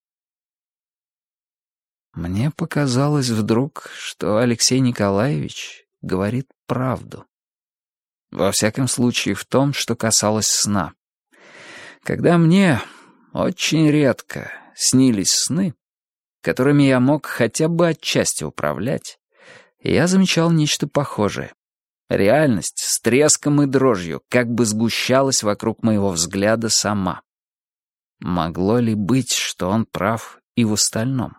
A: Мне показалось вдруг, что Алексей Николаевич говорит правду. Во всяком случае, в том, что касалось сна. Когда мне очень редко снились сны, которыми я мог хотя бы отчасти управлять, я замечал нечто похожее. Реальность с треском и дрожью как бы сгущалась вокруг моего взгляда сама. Могло ли быть, что он прав и в остальном?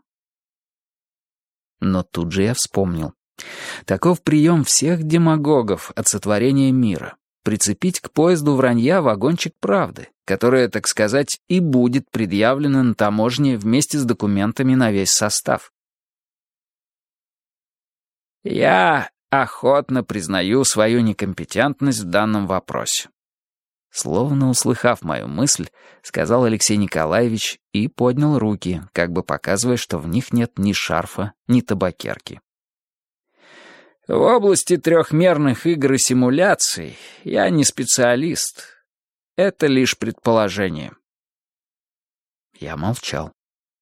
A: Но тут же я вспомнил. Таков прием всех демагогов от сотворения мира. Прицепить к поезду вранья вагончик правды, которая, так сказать, и будет предъявлена на таможне вместе с документами на весь состав.
B: Я охотно признаю свою некомпетентность в данном вопросе.
A: Словно услыхав мою мысль, сказал Алексей Николаевич и поднял руки, как бы показывая, что в них нет ни шарфа, ни табакерки.
B: В области трехмерных игр и симуляций я не специалист. Это лишь предположение.
A: Я молчал.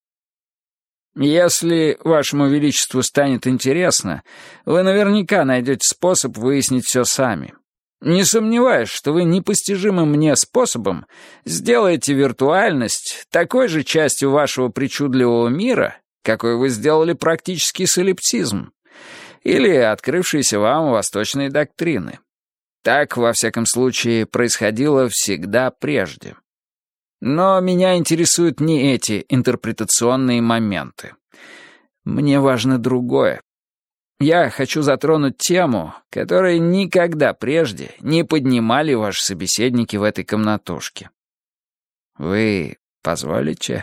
B: Если вашему величеству станет интересно, вы наверняка найдете способ выяснить все сами. Не сомневаюсь, что вы непостижимым мне способом сделаете виртуальность такой же частью вашего причудливого мира, какой вы сделали практический солипсизм, или открывшиеся вам восточные доктрины. Так, во всяком случае, происходило всегда прежде. Но меня интересуют не эти интерпретационные моменты. Мне важно другое. Я хочу затронуть тему, которую никогда прежде не поднимали ваши собеседники в этой комнатушке. Вы позволите?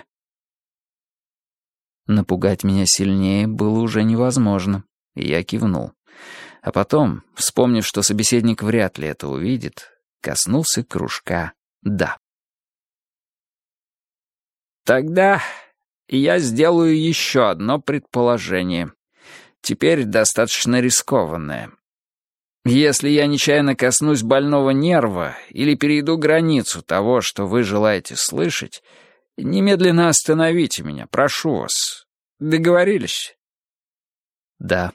A: Напугать меня сильнее было уже невозможно, и я кивнул. А потом, вспомнив, что собеседник вряд ли это увидит, коснулся кружка «да».
B: Тогда я сделаю еще одно предположение. Теперь достаточно рискованное. Если я нечаянно коснусь больного нерва или перейду границу того, что вы желаете слышать, немедленно остановите меня, прошу вас. Договорились?
A: Да.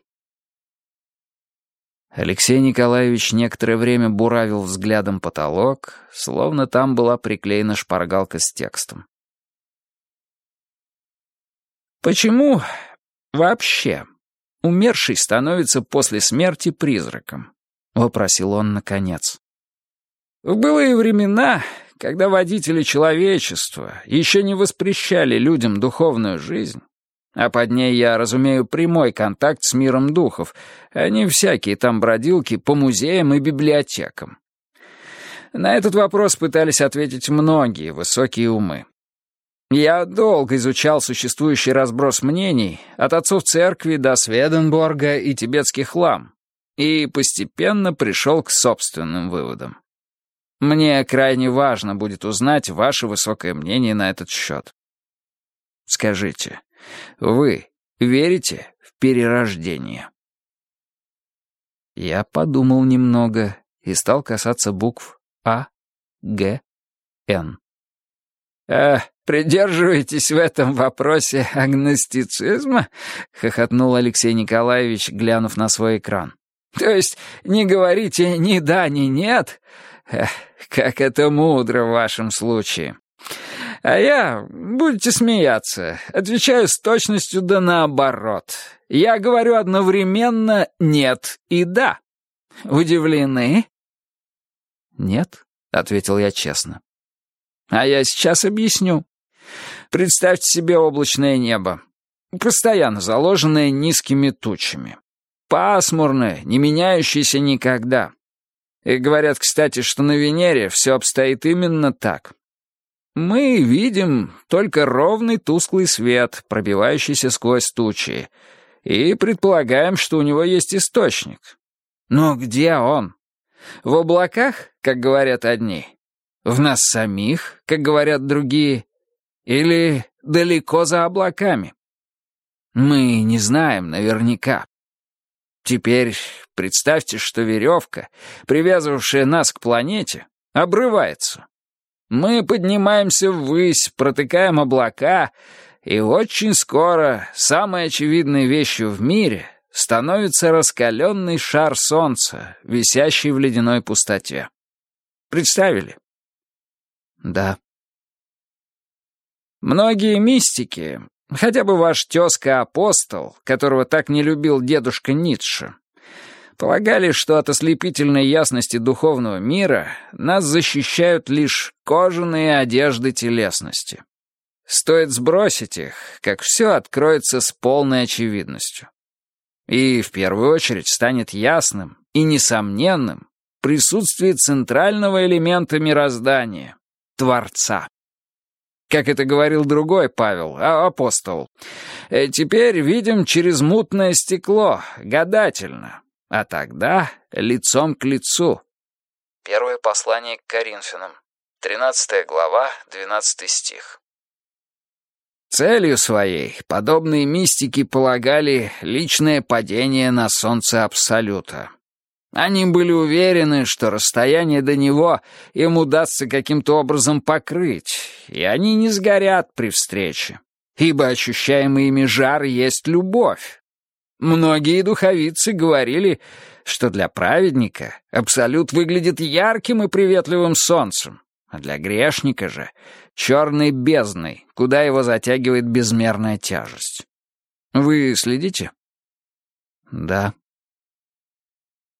A: Алексей Николаевич некоторое время буравил взглядом потолок, словно там была приклеена шпаргалка с текстом.
B: Почему вообще умерший становится после смерти призраком? — вопросил он наконец. В былые времена, когда водители человечества еще не воспрещали людям духовную жизнь, а под ней я разумею прямой контакт с миром духов, а не всякие там бродилки по музеям и библиотекам. На этот вопрос пытались ответить многие высокие умы. Я долго изучал существующий разброс мнений от отцов церкви до Сведенборга и тибетских лам и постепенно пришел к собственным выводам. Мне крайне важно будет узнать ваше высокое мнение на этот счет. Скажите, вы верите в перерождение?
A: Я подумал немного и стал касаться букв А, Г, Н.
B: «А придерживаетесь в этом вопросе агностицизма?» — хохотнул Алексей Николаевич, глянув на свой экран. «То есть не говорите ни да, ни нет? Эх, как это мудро в вашем случае. А я, будете смеяться, отвечаю с точностью да наоборот. Я говорю одновременно «нет» и «да». Удивлены?»
A: «Нет», — ответил я честно.
B: А я сейчас объясню. Представьте себе облачное небо, постоянно заложенное низкими тучами. Пасмурное, не меняющееся никогда. И говорят, кстати, что на Венере все обстоит именно так. Мы видим только ровный тусклый свет, пробивающийся сквозь тучи, и предполагаем, что у него есть источник. Но где он? В облаках, как говорят одни? В нас самих, как говорят другие? Или далеко за облаками? Мы не знаем наверняка. Теперь представьте, что веревка, привязывавшая нас к планете, обрывается. Мы поднимаемся ввысь, протыкаем облака, и очень скоро самой очевидной вещью в мире становится раскаленный шар солнца, висящий в ледяной пустоте. Представили?
A: Да.
B: Многие мистики, хотя бы ваш тезка-апостол, которого так не любил дедушка Ницше, полагали, что от ослепительной ясности духовного мира нас защищают лишь кожаные одежды телесности. Стоит сбросить их, как все откроется с полной очевидностью. И в первую очередь станет ясным и несомненным присутствие центрального элемента мироздания — Творца. Как это говорил другой Павел, а апостол, теперь видим через мутное стекло, гадательно, а тогда лицом к лицу.
A: Первое послание к Коринфянам, тринадцатая глава, двенадцатый стих.
B: Целью своей подобные мистики полагали личное падение на солнце Абсолюта. Они были уверены, что расстояние до него им удастся каким-то образом покрыть, и они не сгорят при встрече, ибо ощущаемый ими жар есть любовь. Многие духовицы говорили, что для праведника Абсолют выглядит ярким и приветливым солнцем, а для грешника же — черной бездной, куда его затягивает безмерная тяжесть. Вы следите?
A: Да.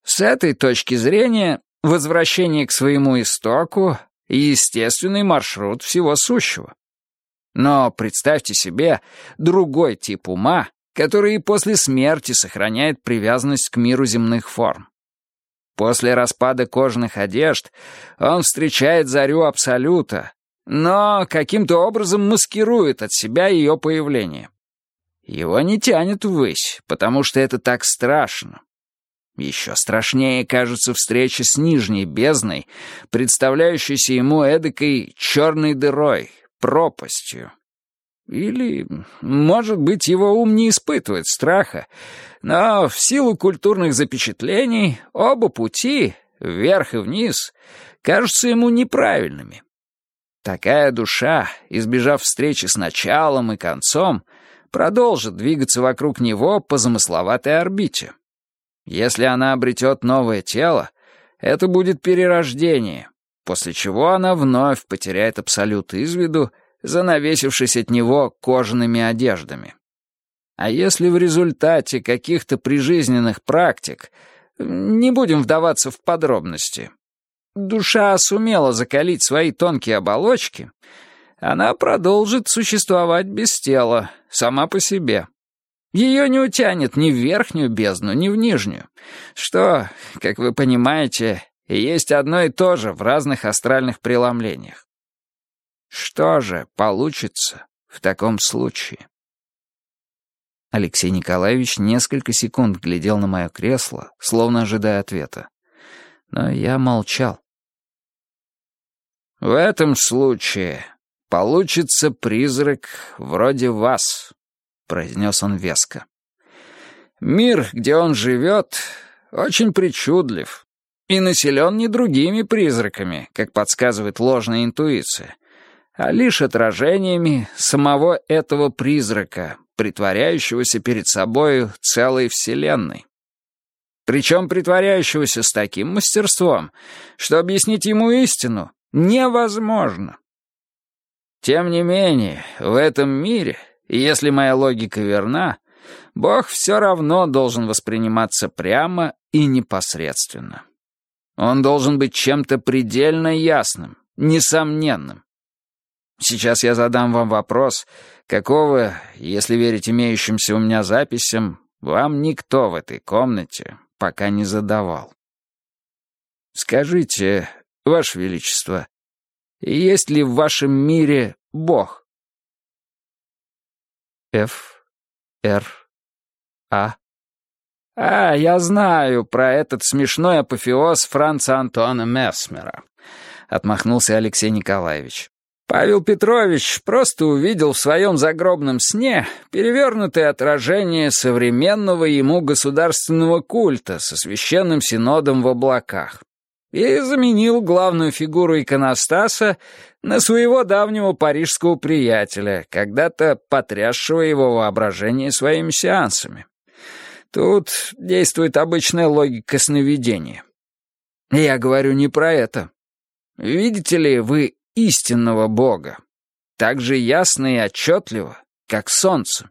B: С этой точки зрения возвращение к своему истоку — естественный маршрут всего сущего. Но представьте себе другой тип ума, который и после смерти сохраняет привязанность к миру земных форм. После распада кожаных одежд он встречает зарю Абсолюта, но каким-то образом маскирует от себя ее появление. Его не тянет ввысь, потому что это так страшно. Еще страшнее кажется встреча с нижней бездной, представляющейся ему эдакой черной дырой, пропастью. Или, может быть, его ум не испытывает страха, но в силу культурных запечатлений оба пути, вверх и вниз, кажутся ему неправильными. Такая душа, избежав встречи с началом и концом, продолжит двигаться вокруг него по замысловатой орбите. Если она обретет новое тело, это будет перерождение, после чего она вновь потеряет Абсолют из виду, занавесившись от него кожаными одеждами. А если в результате каких-то прижизненных практик, не будем вдаваться в подробности, душа сумела закалить свои тонкие оболочки, она продолжит существовать без тела, сама по себе. Ее не утянет ни в верхнюю бездну, ни в нижнюю, что, как вы понимаете, есть одно и то же в разных астральных преломлениях. Что же получится в таком случае?
A: Алексей Николаевич несколько секунд глядел на мое кресло, словно ожидая ответа. Но я молчал.
B: В этом случае получится призрак вроде вас, произнес он веско. Мир, где он живет, очень причудлив и населен не другими призраками, как подсказывает ложная интуиция, а лишь отражениями самого этого призрака, притворяющегося перед собою целой вселенной. Причем притворяющегося с таким мастерством, что объяснить ему истину невозможно. Тем не менее, в этом мире, и если моя логика верна, Бог все равно должен восприниматься прямо и непосредственно. Он должен быть чем-то предельно ясным, несомненным. Сейчас я задам вам вопрос, какого, если верить имеющимся у меня записям, вам никто в этой комнате пока не задавал. Скажите, Ваше Величество, есть ли в вашем мире Бог?
A: Ф, Р, А.
B: А, я знаю про этот смешной апофеоз Франца Антуана Месмера, отмахнулся Алексей Николаевич. Павел Петрович просто увидел в своем загробном сне перевернутое отражение современного ему государственного культа со священным синодом в облаках и заменил главную фигуру иконостаса на своего давнего парижского приятеля, когда-то потрясшего его воображение своими сеансами. Тут действует обычная логика сновидения. Я говорю не про это. Видите ли вы истинного Бога, так же ясно и отчетливо, как солнце?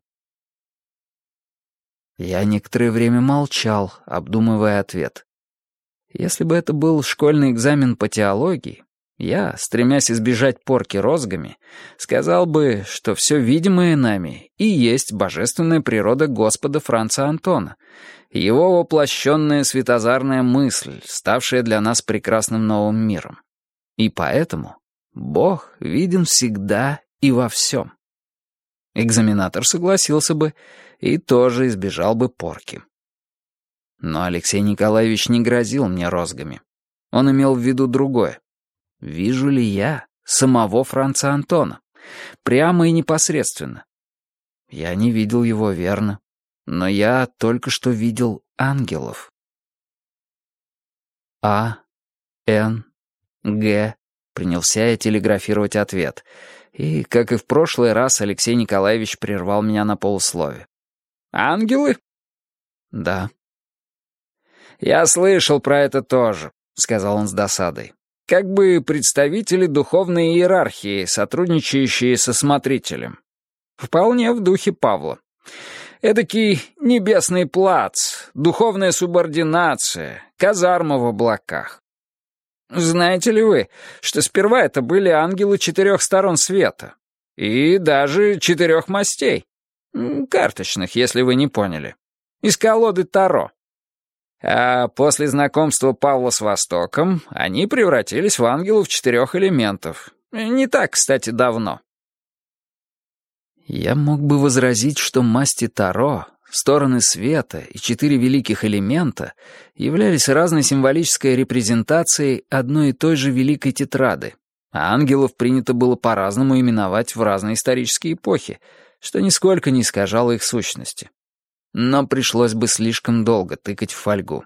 A: Я некоторое время молчал, обдумывая ответ. Если бы это был школьный экзамен по теологии, я, стремясь избежать порки розгами, сказал бы, что все видимое нами и есть божественная природа Господа Франца Антона, его воплощенная светозарная мысль, ставшая для нас прекрасным новым миром. И поэтому Бог виден всегда и во всем. Экзаменатор согласился бы и тоже избежал бы порки. Но Алексей Николаевич не грозил мне розгами. Он имел в виду другое. Вижу ли я самого Франца Антона? Прямо и непосредственно. Я не видел его верно, но я только что видел ангелов. А, Н, Г. Принялся я телеграфировать ответ. И, как и в прошлый раз, Алексей Николаевич прервал меня на полуслове. «Ангелы?» «Да». «Я слышал про это тоже», — сказал он с досадой. «Как бы представители духовной иерархии, сотрудничающие со смотрителем. Вполне в духе Павла.
B: Эдакий небесный плац, духовная субординация, казарма в облаках. Знаете ли вы, что сперва это были ангелы четырех сторон света? И даже четырех мастей. Карточных, если вы не поняли. Из колоды Таро. А после знакомства Павла с Востоком они превратились в ангелов четырех элементов. Не так, кстати, давно.
A: Я мог бы возразить, что масти Таро, стороны света и четыре великих элемента являлись разной символической репрезентацией одной и той же великой тетрады, а ангелов принято было по-разному именовать в разные исторические эпохи, что нисколько не искажало их сущности. Но пришлось бы слишком долго тыкать в фольгу.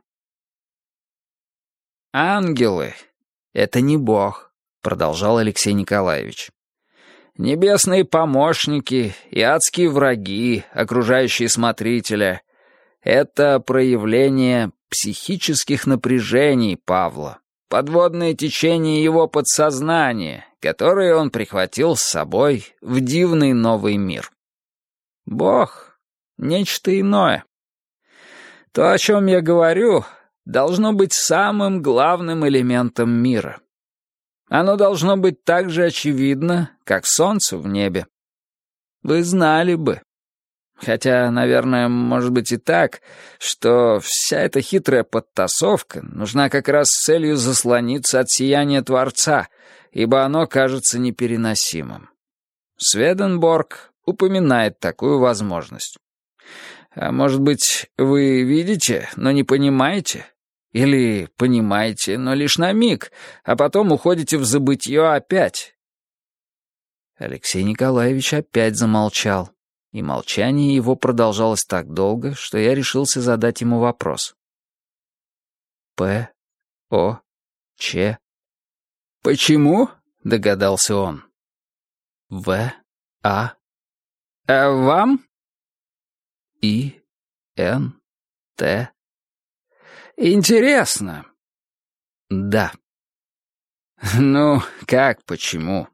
B: «Ангелы — это не Бог», — продолжал Алексей Николаевич. «Небесные помощники и адские враги, окружающие смотрителя — это проявление психических напряжений Павла, подводное течение его подсознания, которое он прихватил с собой в дивный новый мир. Бог — нечто иное. То, о чем я говорю, должно быть самым главным элементом мира. Оно должно быть так же очевидно, как солнце в небе. Вы знали бы. Хотя, наверное, может быть и так, что вся эта хитрая подтасовка нужна как раз с целью заслониться от сияния Творца, ибо оно кажется непереносимым. Сведенборг упоминает такую возможность. А может быть, вы видите, но не понимаете? Или понимаете, но лишь на миг, а потом уходите в забытье опять?»
A: Алексей Николаевич опять замолчал, и молчание его продолжалось так долго, что я решился задать ему вопрос. «П, О, Ч».
B: «Почему?» — догадался он.
A: «В, А».
B: «А вам?»
A: «И, Н, Т».
B: «Интересно».
A: «Да».
B: «Ну, как почему?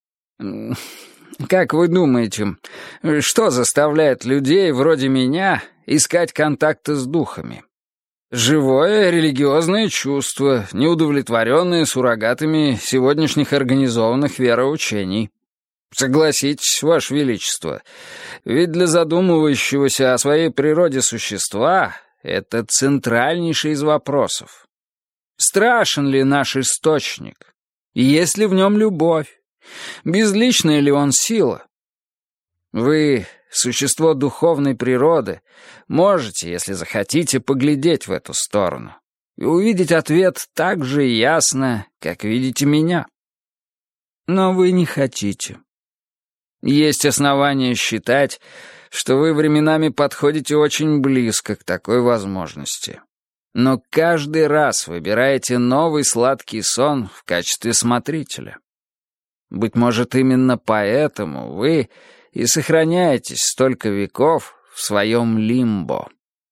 B: Как вы думаете, что заставляет людей вроде меня искать контакты с духами? Живое религиозное чувство, неудовлетворенное суррогатами сегодняшних организованных вероучений. Согласитесь, Ваше Величество, ведь для задумывающегося о своей природе существа это центральнейший из вопросов. Страшен ли наш источник? Есть ли в нем любовь? Безличная ли он сила? Вы, существо духовной природы, можете, если захотите, поглядеть в эту сторону и увидеть ответ так же ясно, как видите меня. Но вы не хотите. Есть основания считать, что вы временами подходите очень близко к такой возможности. Но каждый раз выбираете новый сладкий сон в качестве смотрителя. Быть может, именно поэтому вы и сохраняетесь столько веков в своем лимбо.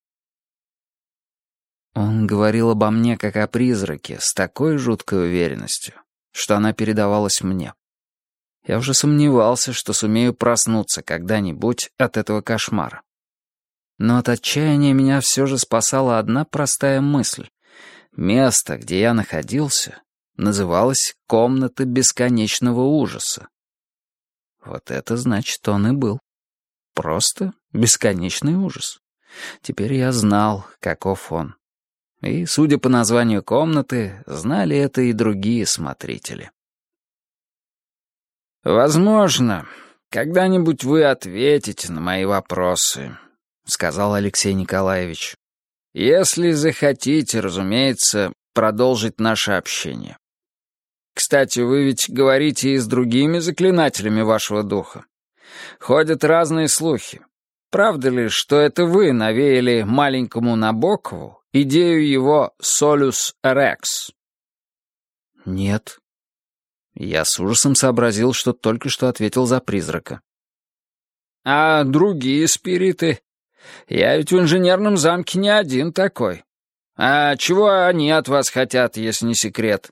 A: Он говорил обо мне как о призраке с такой жуткой уверенностью, что она передавалась мне. Я уже сомневался, что сумею проснуться когда-нибудь от этого кошмара. Но от отчаяния меня все же спасала одна простая мысль. Место, где я находился, называлось «Комната бесконечного ужаса». Вот это, значит, он и был. Просто бесконечный ужас. Теперь я знал, каков он. И, судя по названию комнаты, знали это и другие смотрители.
B: «Возможно, когда-нибудь вы ответите на мои вопросы», — сказал Алексей Николаевич. «Если захотите, разумеется, продолжить наше общение. Кстати, вы ведь говорите и с другими заклинателями вашего духа. Ходят разные слухи. Правда ли, что это вы навеяли маленькому Набокову идею его «Solus Rex»?»
A: «Нет». Я с ужасом сообразил, что только что ответил за призрака.
B: «А другие спириты? Я ведь в инженерном замке не один такой. А чего они от вас хотят, если не секрет?»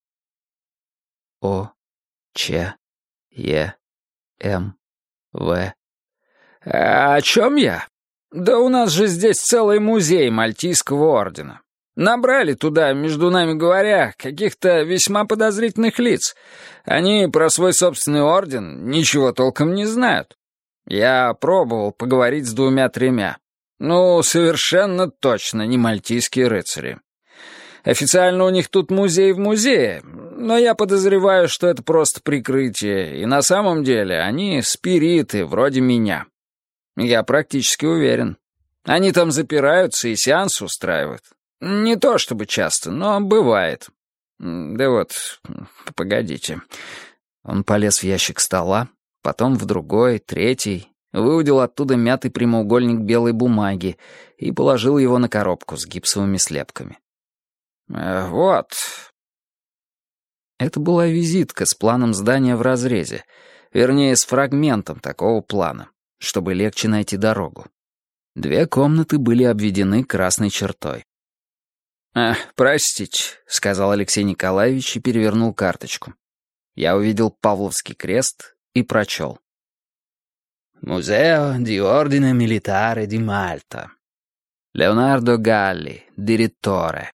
A: О, Ч, Е, М, В.
B: «А о чем я? Да у нас же здесь целый музей Мальтийского ордена. Набрали туда, между нами говоря, каких-то весьма подозрительных лиц. Они про свой собственный орден ничего толком не знают. Я пробовал поговорить с двумя-тремя. Ну, совершенно точно не мальтийские рыцари. Официально у них тут музей в музее, но я подозреваю, что это просто прикрытие, и на самом деле они спириты, вроде меня. Я практически уверен. Они там запираются и сеансы устраивают. Не то чтобы часто, но бывает. Да вот, погодите.
A: Он полез в ящик стола, потом в другой, третий, выудил оттуда мятый прямоугольник белой бумаги и положил его на коробку с гипсовыми слепками.
B: Э, вот.
A: Это была визитка с планом здания в разрезе, вернее, с фрагментом такого плана, чтобы легче найти дорогу. Две комнаты были обведены красной чертой.
B: «Ах, простите», — сказал Алексей Николаевич и перевернул карточку.
A: Я увидел Павловский крест и прочел. «Музео ди Ордине Милитаре ди Мальта. Леонардо Галли, директоре».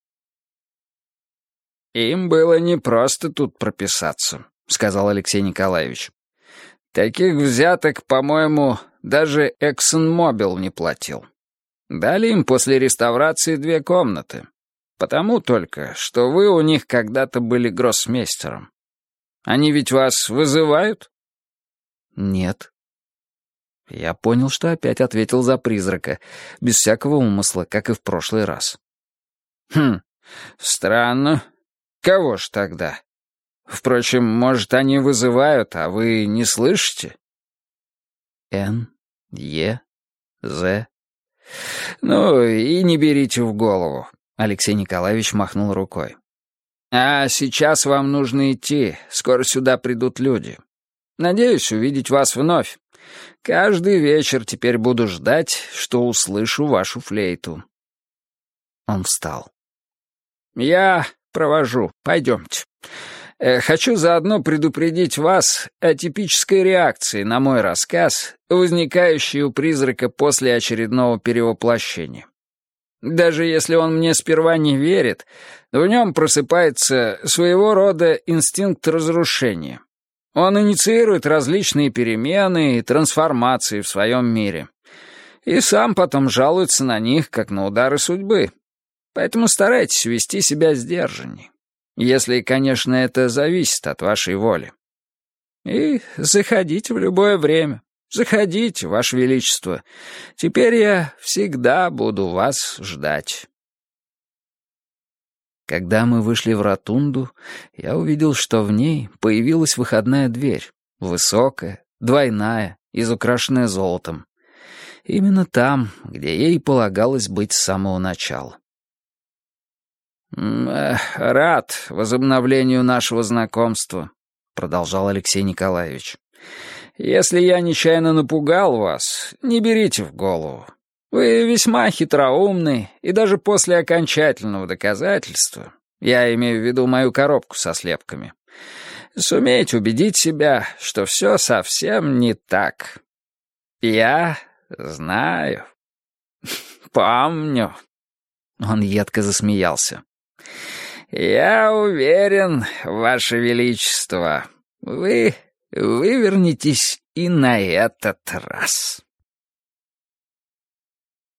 B: «Им было непросто тут прописаться», — сказал Алексей Николаевич. «Таких взяток, по-моему, даже Эксонмобил не платил. Дали им после реставрации две комнаты. Потому только, что вы у них когда-то были гроссмейстером. Они ведь вас вызывают?»
A: «Нет». Я понял, что опять ответил за призрака, без всякого умысла, как и в прошлый раз.
B: «Хм, странно. Кого ж тогда? Впрочем, может, они вызывают, а вы не слышите?»
A: «Н, Е, З».
B: «Ну, и не берите в голову», — Алексей Николаевич махнул рукой. «А сейчас вам нужно идти, скоро сюда придут люди. Надеюсь увидеть вас вновь. Каждый вечер теперь буду ждать, что услышу вашу флейту».
A: Он встал.
B: «Я провожу. Пойдемте. Э, хочу заодно предупредить вас о типической реакции на мой рассказ, возникающей у призрака после очередного перевоплощения. Даже если он мне сперва не верит, в нем просыпается своего рода инстинкт разрушения. Он инициирует различные перемены и трансформации в своем мире. И сам потом жалуется на них, как на удары судьбы. Поэтому старайтесь вести себя сдержанней. Если, конечно, это зависит от вашей воли. И заходите в любое время. Заходите, Ваше Величество. Теперь я всегда буду вас ждать».
A: Когда мы вышли в ротунду, я увидел, что в ней появилась выходная дверь, высокая, двойная, изукрашенная золотом. Именно там, где ей полагалось быть с самого начала.
B: «Рад возобновлению нашего знакомства», — продолжал Алексей Николаевич. «Если я нечаянно напугал вас, не берите в голову. Вы весьма хитроумны, и даже после окончательного доказательства, я имею в виду мою коробку со слепками, сумеете убедить себя, что все совсем не так. Я знаю, помню».
A: Он едко засмеялся.
B: «Я уверен, Ваше Величество, вы вывернетесь и на этот раз».